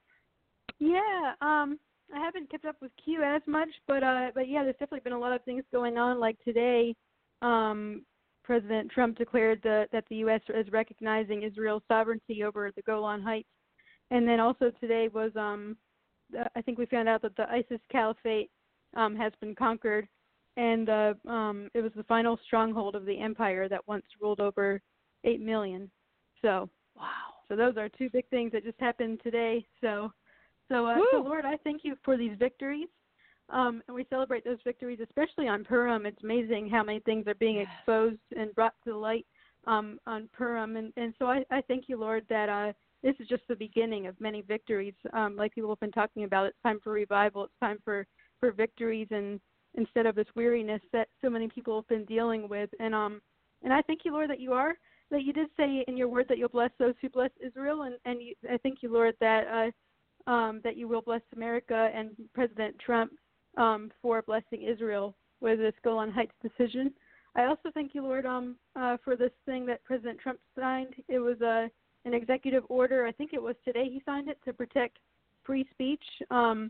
Yeah, um, I haven't kept up with Q as much, but uh, but yeah, there's definitely been a lot of things going on. Like today, um, President Trump declared the, that the U S is recognizing Israel's sovereignty over the Golan Heights, and then also today was um, I think we found out that the ISIS caliphate um, has been conquered. And uh, um, it was the final stronghold of the empire that once ruled over eight million. So, wow. So those are two big things that just happened today. So, so, uh, so Lord, I thank you for these victories. Um, and we celebrate those victories, especially on Purim. It's amazing how many things are being yes. exposed and brought to the light um, on Purim. And, and so I, I thank you, Lord, that uh, this is just the beginning of many victories. Um, like people have been talking about, it's time for revival. It's time for, for victories and instead of this weariness that so many people have been dealing with. And um, And I thank you, Lord, that you are, that you did say in your word that you'll bless those who bless Israel. And, and you, I thank you, Lord, that uh, um, that you will bless America and President Trump um, for blessing Israel with this Golan Heights decision. I also thank you, Lord, um, uh, for this thing that President Trump signed. It was a, an executive order. I think it was today he signed it to protect free speech. Um,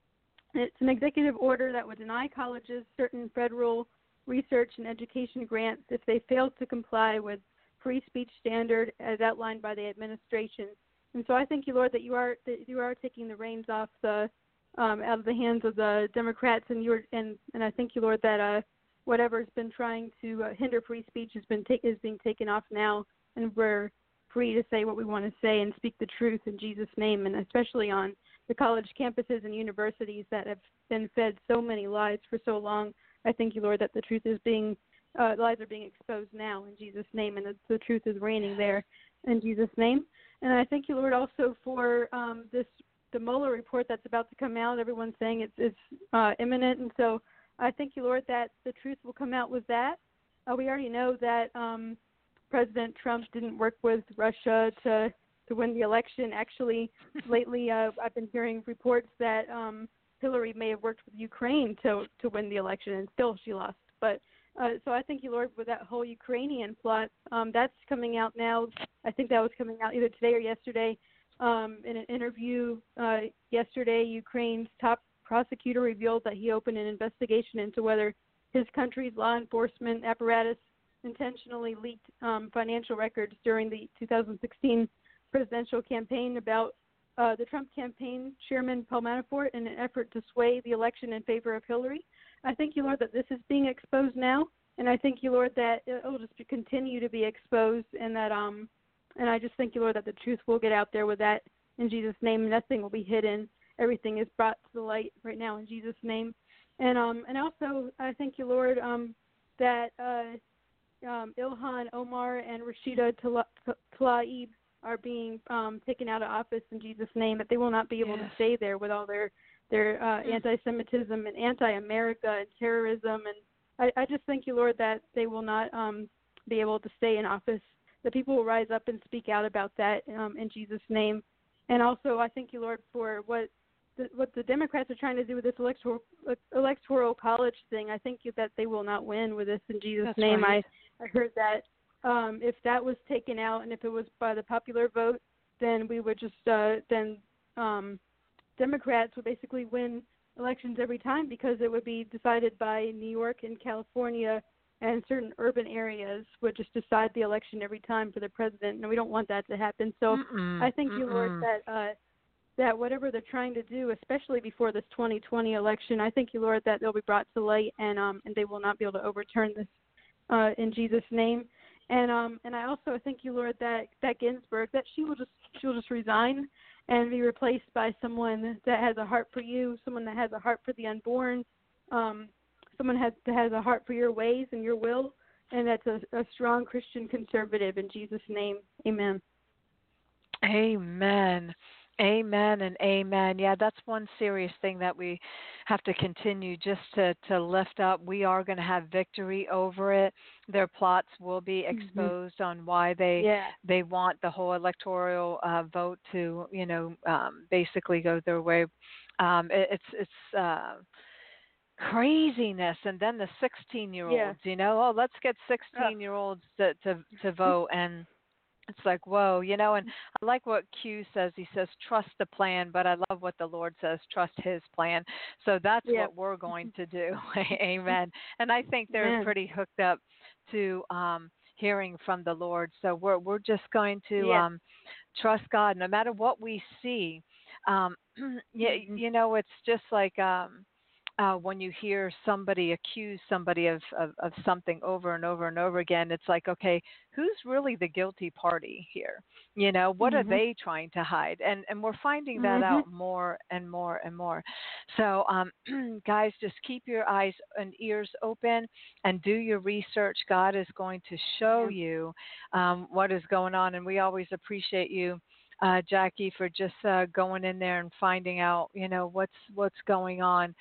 it's an executive order that would deny colleges certain federal research and education grants if they fail to comply with free speech standard as outlined by the administration. And so I thank you, Lord, that you are that you are taking the reins off the um, out of the hands of the Democrats, and you are, and and I thank you, Lord, that uh, whatever's been trying to uh, hinder free speech has been ta- is being taken off now, and we're free to say what we want to say and speak the truth in Jesus' name, and especially on the college campuses and universities that have been fed so many lies for so long. I thank you, Lord, that the truth is being, uh, lies are being exposed now in Jesus' name, and that the truth is reigning there in Jesus' name. And I thank you, Lord, also for um, this the Mueller report that's about to come out. Everyone's saying it's, it's uh, imminent, and so I thank you, Lord, that the truth will come out with that. Uh, we already know that um, President Trump didn't work with Russia to to win the election. Actually, lately uh, I've been hearing reports that um, Hillary may have worked with Ukraine to to win the election, and still she lost. But uh, so I thank you, Lord, with that whole Ukrainian plot. Um, that's coming out now. I think that was coming out either today or yesterday. Um, in an interview uh, yesterday, Ukraine's top prosecutor revealed that he opened an investigation into whether his country's law enforcement apparatus intentionally leaked um, financial records during the two thousand sixteen presidential campaign about uh, the Trump campaign chairman Paul Manafort in an effort to sway the election in favor of Hillary. I thank you, Lord, that this is being exposed now, and I thank you, Lord, that it will just be, continue to be exposed, and that um, and I just thank you, Lord, that the truth will get out there with that in Jesus' name. Nothing will be hidden. Everything is brought to the light right now in Jesus' name. And um, and also I thank you, Lord, um, that uh, um, Ilhan Omar and Rashida Tlaib are being um, taken out of office in Jesus' name, that they will not be able yes. to stay there with all their, their uh, anti-Semitism and anti-America and terrorism. And I, I just thank you, Lord, that they will not um, be able to stay in office. The people will rise up and speak out about that um, in Jesus' name. And also I thank you, Lord, for what the, what the Democrats are trying to do with this electoral electoral college thing. I think that they will not win with this in Jesus' That's name. right. I, I heard that um, if that was taken out and if it was by the popular vote, then we would just uh, then um, Democrats would basically win elections every time because it would be decided by New York and California, and certain urban areas would just decide the election every time for the president, and we don't want that to happen. So Mm-mm, I thank mm-mm. you, Lord, that uh, that whatever they're trying to do, especially before this twenty twenty election, I thank you, Lord, that they'll be brought to light, and um, and they will not be able to overturn this uh, in Jesus' name. And um, and I also thank you, Lord, that that Ginsburg, that she will just she will just resign and be replaced by someone that has a heart for you, someone that has a heart for the unborn. Um, Someone has, that has a heart for your ways and your will, and that's a, a strong Christian conservative in Jesus' name. Amen. Amen. Amen and amen. Yeah, that's one serious thing that we have to continue just to, to lift up. We are going to have victory over it. Their plots will be exposed mm-hmm. on why they yeah. they want the whole electoral uh, vote to, you know, um, basically go their way. Um, it, it's it's. Uh, craziness. And then the sixteen year olds, yeah. you know, oh, let's get sixteen year olds to, to to vote. And it's like, whoa, you know. And I like what Q says. He says trust the plan, but I love what the Lord says, trust his plan. So that's yeah. what we're going to do. Amen. And I think they're Amen. pretty hooked up to um hearing from the Lord. So we're we're just going to yeah. um trust God no matter what we see. Um you, mm-hmm. you know, it's just like um Uh, when you hear somebody accuse somebody of, of, of something over and over and over again, it's like, okay, who's really the guilty party here? You know, what mm-hmm. are they trying to hide? And and we're finding that mm-hmm. out more and more and more. So, um, guys, just keep your eyes and ears open and do your research. God is going to show yeah. you um, what is going on, and we always appreciate you. Uh, Jackie, for just uh, going in there and finding out, you know, what's what's going on.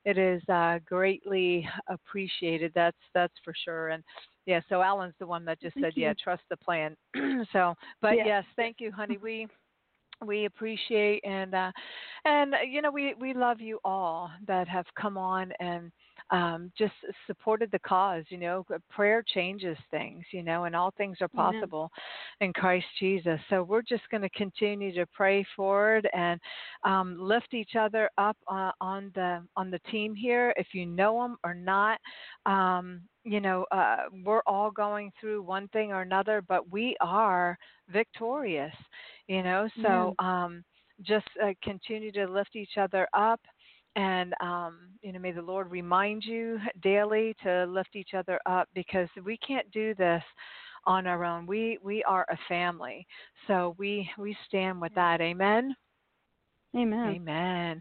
it is uh, greatly appreciated. That's that's for sure. And yeah, so Alan's the one that just Thank said, you. yeah, trust the plan. so, but Yeah. yes, thank you, honey. We we appreciate and uh, and you know we we love you all that have come on and um, just supported the cause. You know, prayer changes things. You know, and all things are Amen. possible in Christ Jesus. So we're just going to continue to pray forward and um, lift each other up uh, on the on the team here. If you know them or not, um, you know, uh, we're all going through one thing or another, but we are victorious. You know, so um, just uh, continue to lift each other up. And, um, you know, may the Lord remind you daily to lift each other up because we can't do this on our own. We we are a family. So we, we stand with that. Amen? Amen. Amen.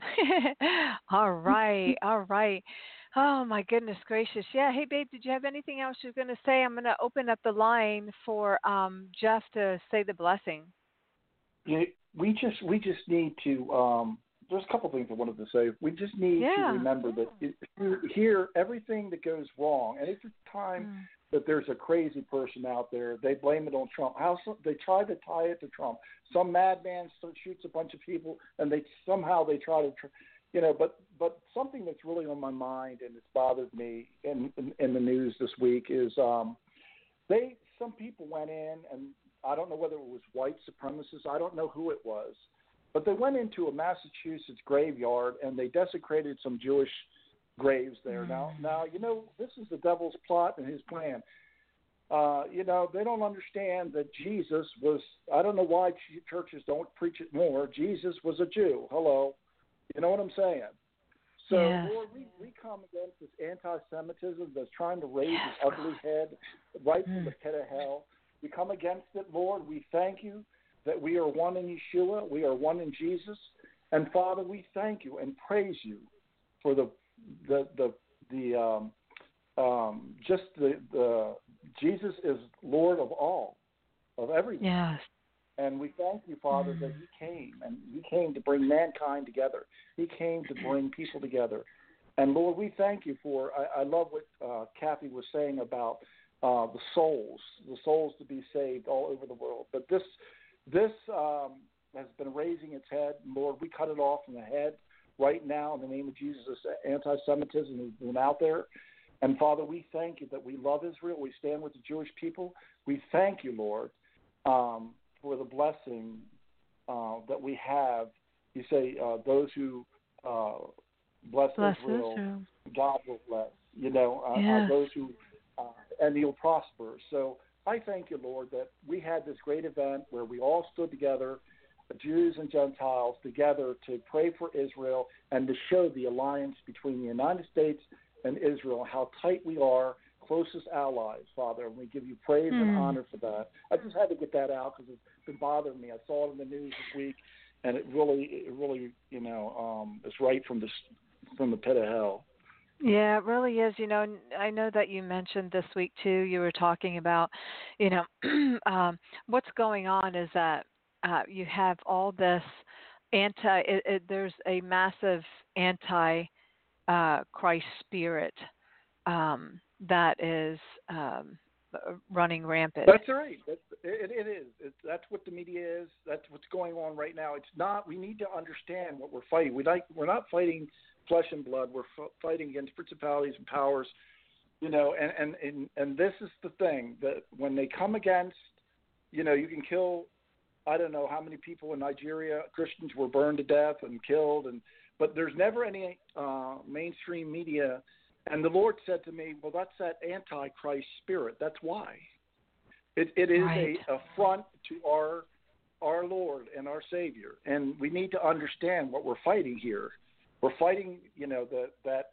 All right. All right. Oh, my goodness gracious. Yeah. Hey, babe, did you have anything else you're going to say? I'm going to open up the line for um, Jeff to say the blessing. You know, we just we just need to. Um, there's a couple things I wanted to say. We just need Yeah. to remember that if you hear everything that goes wrong, and it's a time Mm. that there's a crazy person out there. They blame it on Trump. How some, they try to tie it to Trump. Some madman shoots a bunch of people, and they somehow they try to, you know. But but something that's really on my mind and it's bothered me in in, in the news this week is um, they some people went in and. I don't know whether it was white supremacists. I don't know who it was. But they went into a Massachusetts graveyard and they desecrated some Jewish graves there. Mm. Now, now you know, this is the devil's plot and his plan. Uh, you know, they don't understand that Jesus was, I don't know why churches don't preach it more. Jesus was a Jew. Hello. You know what I'm saying? So, yes. Lord, we, we come against this anti-Semitism that's trying to raise yes. its ugly head right mm. from the pit of hell. We come against it, Lord. We thank you that we are one in Yeshua. We are one in Jesus. And, Father, we thank you and praise you for the the the, the um, um, just the, the Jesus is Lord of all, of everything. Yes. And we thank you, Father, mm. that he came, and he came to bring mankind together. He came to bring people together. And, Lord, we thank you for, I, I love what uh, Kathy was saying about Uh, the souls, the souls to be saved all over the world. But this this um, has been raising its head. Lord, we cut it off from the head right now in the name of Jesus. This anti-Semitism has been out there. And, Father, we thank you that we love Israel. We stand with the Jewish people. We thank you, Lord, um, for the blessing uh, that we have. You say uh, those who uh, bless, bless Israel, Israel, God will bless. You know, uh, yes. uh, those who Uh, and you'll prosper. So I thank you, Lord, that we had this great event where we all stood together, Jews and Gentiles, together to pray for Israel and to show the alliance between the United States and Israel, how tight we are, closest allies, Father, and we give you praise mm. and honor for that. I just had to get that out because it's been bothering me. I saw it in the news this week, and it really, it really, you know, um, is right from the from the pit of hell. Yeah, it really is. You know, I know that you mentioned this week too, you were talking about, you know, um, what's going on is that uh, you have all this anti, it, it, there's a massive anti uh, Christ spirit um, that is um, running rampant. That's right. That's, it, it is. It's, that's what the media is. That's what's going on right now. It's not, we need to understand what we're fighting. We like, we're not fighting flesh and blood. We're f- fighting against principalities and powers, you know, and, and, and, and this is the thing, that when they come against, you know, you can kill, I don't know how many people in Nigeria, Christians were burned to death and killed, and but there's never any uh, mainstream media. And the Lord said to me, well, that's that antichrist spirit. That's why. It, it is right. a affront to our our Lord and our Savior. And we need to understand what we're fighting here. We're fighting, you know, the, that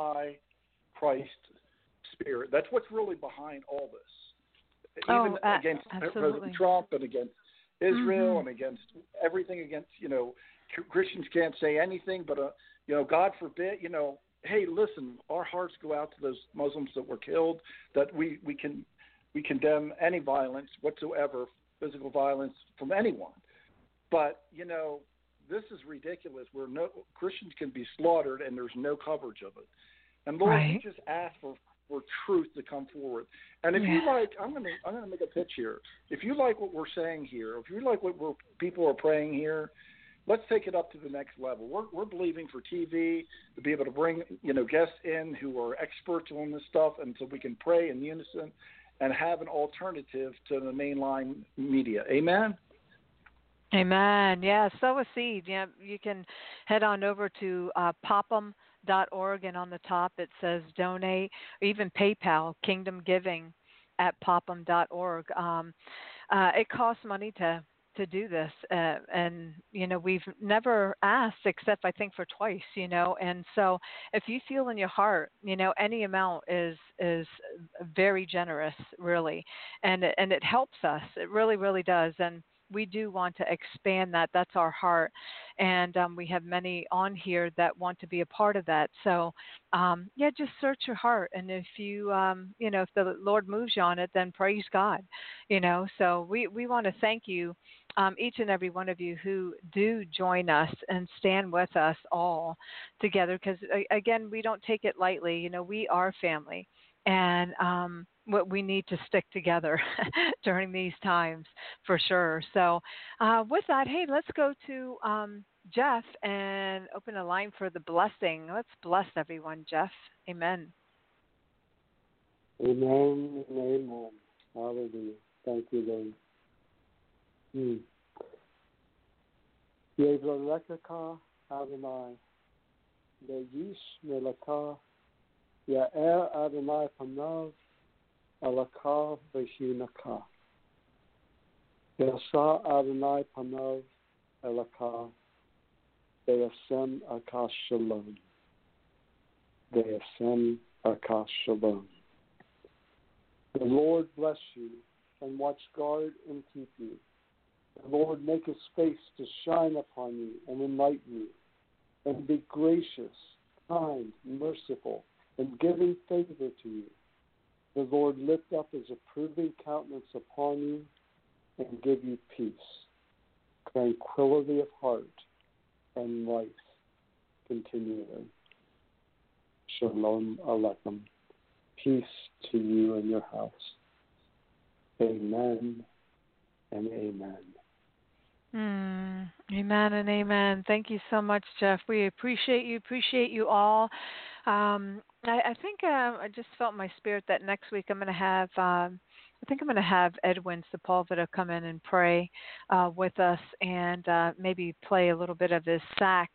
anti-Christ spirit. That's what's really behind all this. Even oh, uh, against absolutely. President Trump and against Israel mm-hmm. and against everything against, you know, Christians can't say anything, but, uh, you know, God forbid, you know, hey, listen, our hearts go out to those Muslims that were killed, that we, we can we condemn any violence whatsoever, physical violence from anyone. But, you know, this is ridiculous where no Christians can be slaughtered and there's no coverage of it. And Lord, right. we just ask for, for truth to come forward. And if yeah. you like, I'm going to I'm going to make a pitch here. If you like what we're saying here, if you like what we're, people are praying here, let's take it up to the next level. We're we're believing for T V to be able to bring, you know, guests in who are experts on this stuff, and so we can pray in unison and have an alternative to the mainline media. Amen. Amen. Yeah, sow a seed. Yeah, you can head on over to uh, Popham dot org, and on the top it says donate, or even PayPal, Kingdom Giving at Popham dot org. Um, uh, it costs money to to do this, uh, and you know we've never asked except I think for twice, you know. And so if you feel in your heart, you know, any amount is is very generous, really, and it, and it helps us. It really, really does. And we do want to expand that. That's our heart. And um, we have many on here that want to be a part of that. So, um, yeah, just search your heart. And if you, um, you know, if the Lord moves you on it, then praise God, you know. So we, we want to thank you, um, each and every one of you who do join us and stand with us all together. Because, again, we don't take it lightly. You know, we are family. And um, what we need to stick together during these times for sure. So uh, with that, hey, let's go to um, Jeff and open a line for the blessing. Let's bless everyone, Jeff. Amen. Amen and amen. Hallelujah. Thank you, Lord. Yevlekaka Adonai, Yeyish Melaka, Ya'er Adonai Panav, Alaka Veshunaka. Yasa Adonai Panav, Alaka, Deyasem Akash Shalom. Deyasem Akash Shalom. The Lord bless you and watch guard and keep you. The Lord make his face to shine upon you and enlighten you, and be gracious, kind, merciful, and giving favor to you. The Lord lift up his approving countenance upon you and give you peace, tranquility of heart, and life continually. Shalom Aleichem. Peace to you and your house. Amen and amen. Mm, amen and amen. Thank you so much, Jeff. We appreciate you, appreciate you all. Um, I, I think uh, I just felt in my spirit that next week I'm going to have, um, I think I'm going to have Edwin Sepulveda come in and pray uh, with us and uh, maybe play a little bit of his sax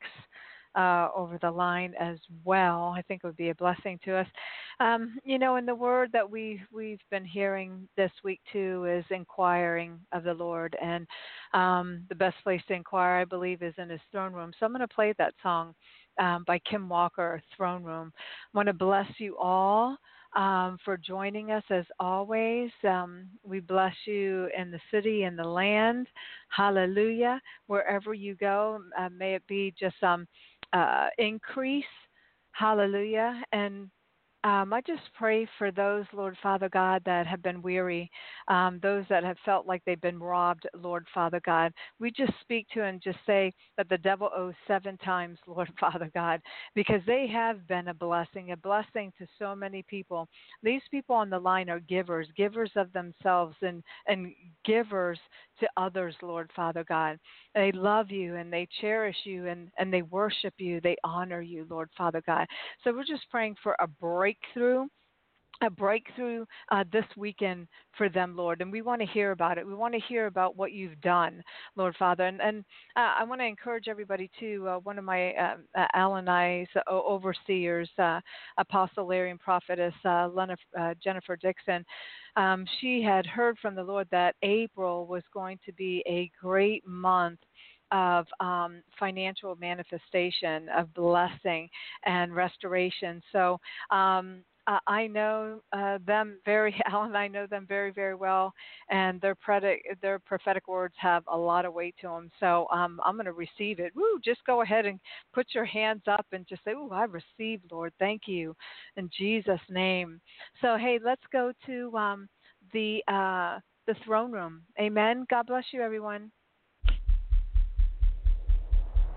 Uh, over the line as well. I think it would be a blessing to us. Um, you know, and the word that we we've been hearing this week too is inquiring of the Lord, and um, the best place to inquire, I believe, is in His throne room. So I'm going to play that song um, by Kim Walker, Throne Room. I want to bless you all. Um, for joining us as always. Um, we bless you in the city and the land. Hallelujah. Wherever you go, uh, may it be just um, uh, increase. Hallelujah. And um, I just pray for those, Lord Father God, that have been weary, um, those that have felt like they've been robbed, Lord Father God. We just speak to and just say that the devil owes seven times, Lord Father God, because they have been a blessing, a blessing to so many people. These people on the line are givers, givers of themselves and, and givers to others, Lord Father God. They love you and they cherish you and, and they worship you. They honor you, Lord Father God. So we're just praying for a breakthrough, a breakthrough uh, this weekend for them, Lord. And we want to hear about it. We want to hear about what you've done, Lord Father. And, and uh, I want to encourage everybody too. Uh, one of my, uh, uh, Al and I's uh, overseers, uh, Apostle Larry and Prophetess uh, Lena, uh, Jennifer Dixon, um, she had heard from the Lord that April was going to be a great month of um, financial manifestation, of blessing and restoration. So um, uh, I know uh, them very, Al and I know them very, very well, and their, predi- their prophetic words have a lot of weight to them. So um, I'm going to receive it. Woo, just go ahead and put your hands up and just say, ooh, I receive, Lord. Thank you in Jesus' name. So, hey, let's go to um, the uh, the throne room. Amen. God bless you, everyone.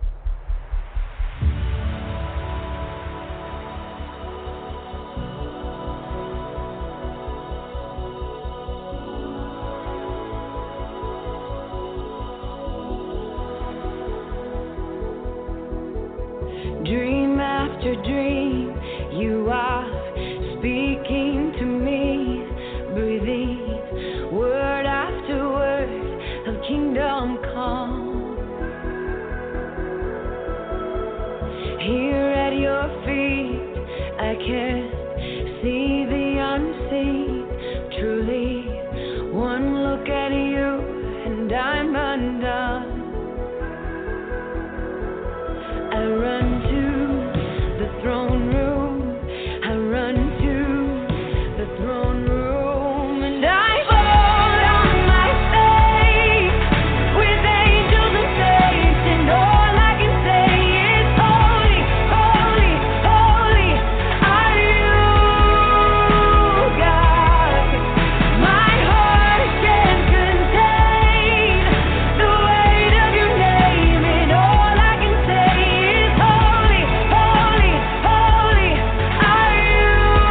can't see the unseen. Truly, one look at you and I'm undone. I run to the throne room. I run to the throne room, and I fall on my face with angels and saints, and all I can say is holy, holy, holy are you, God. My heart can't contain the weight of your name, and all I can say is holy, holy, holy are you.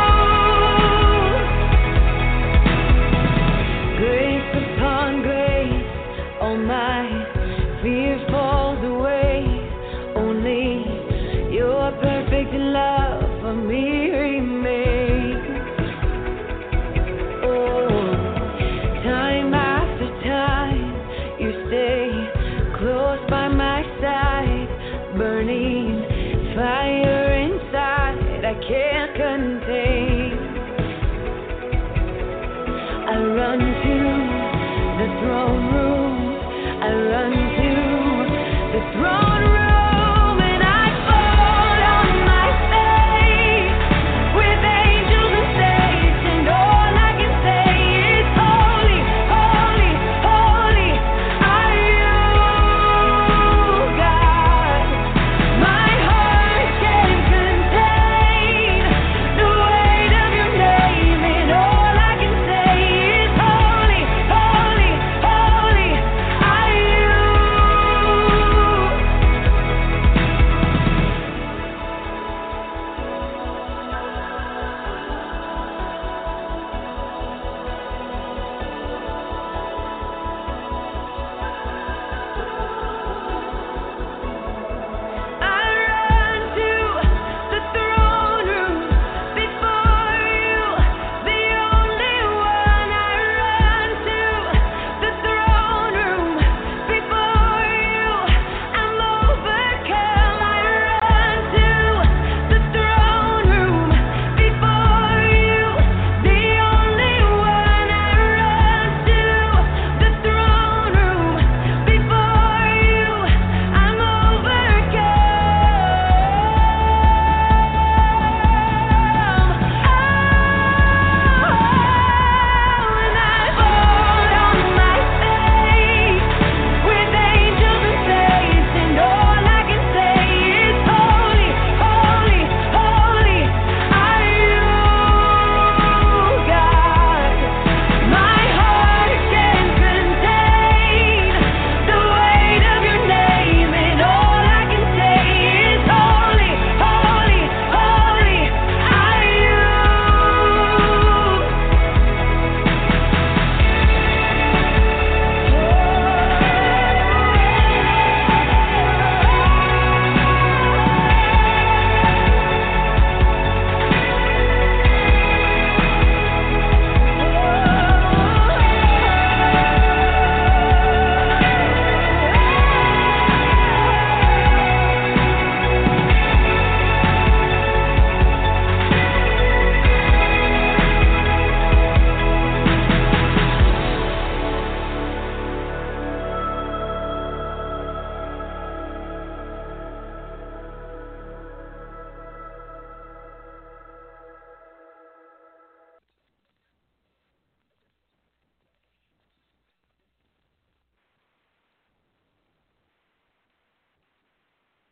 Grace upon grace, all my fear falls away. Only your perfect love for me remains. Oh, time after time, you stay close by my side, burning fire inside. I can't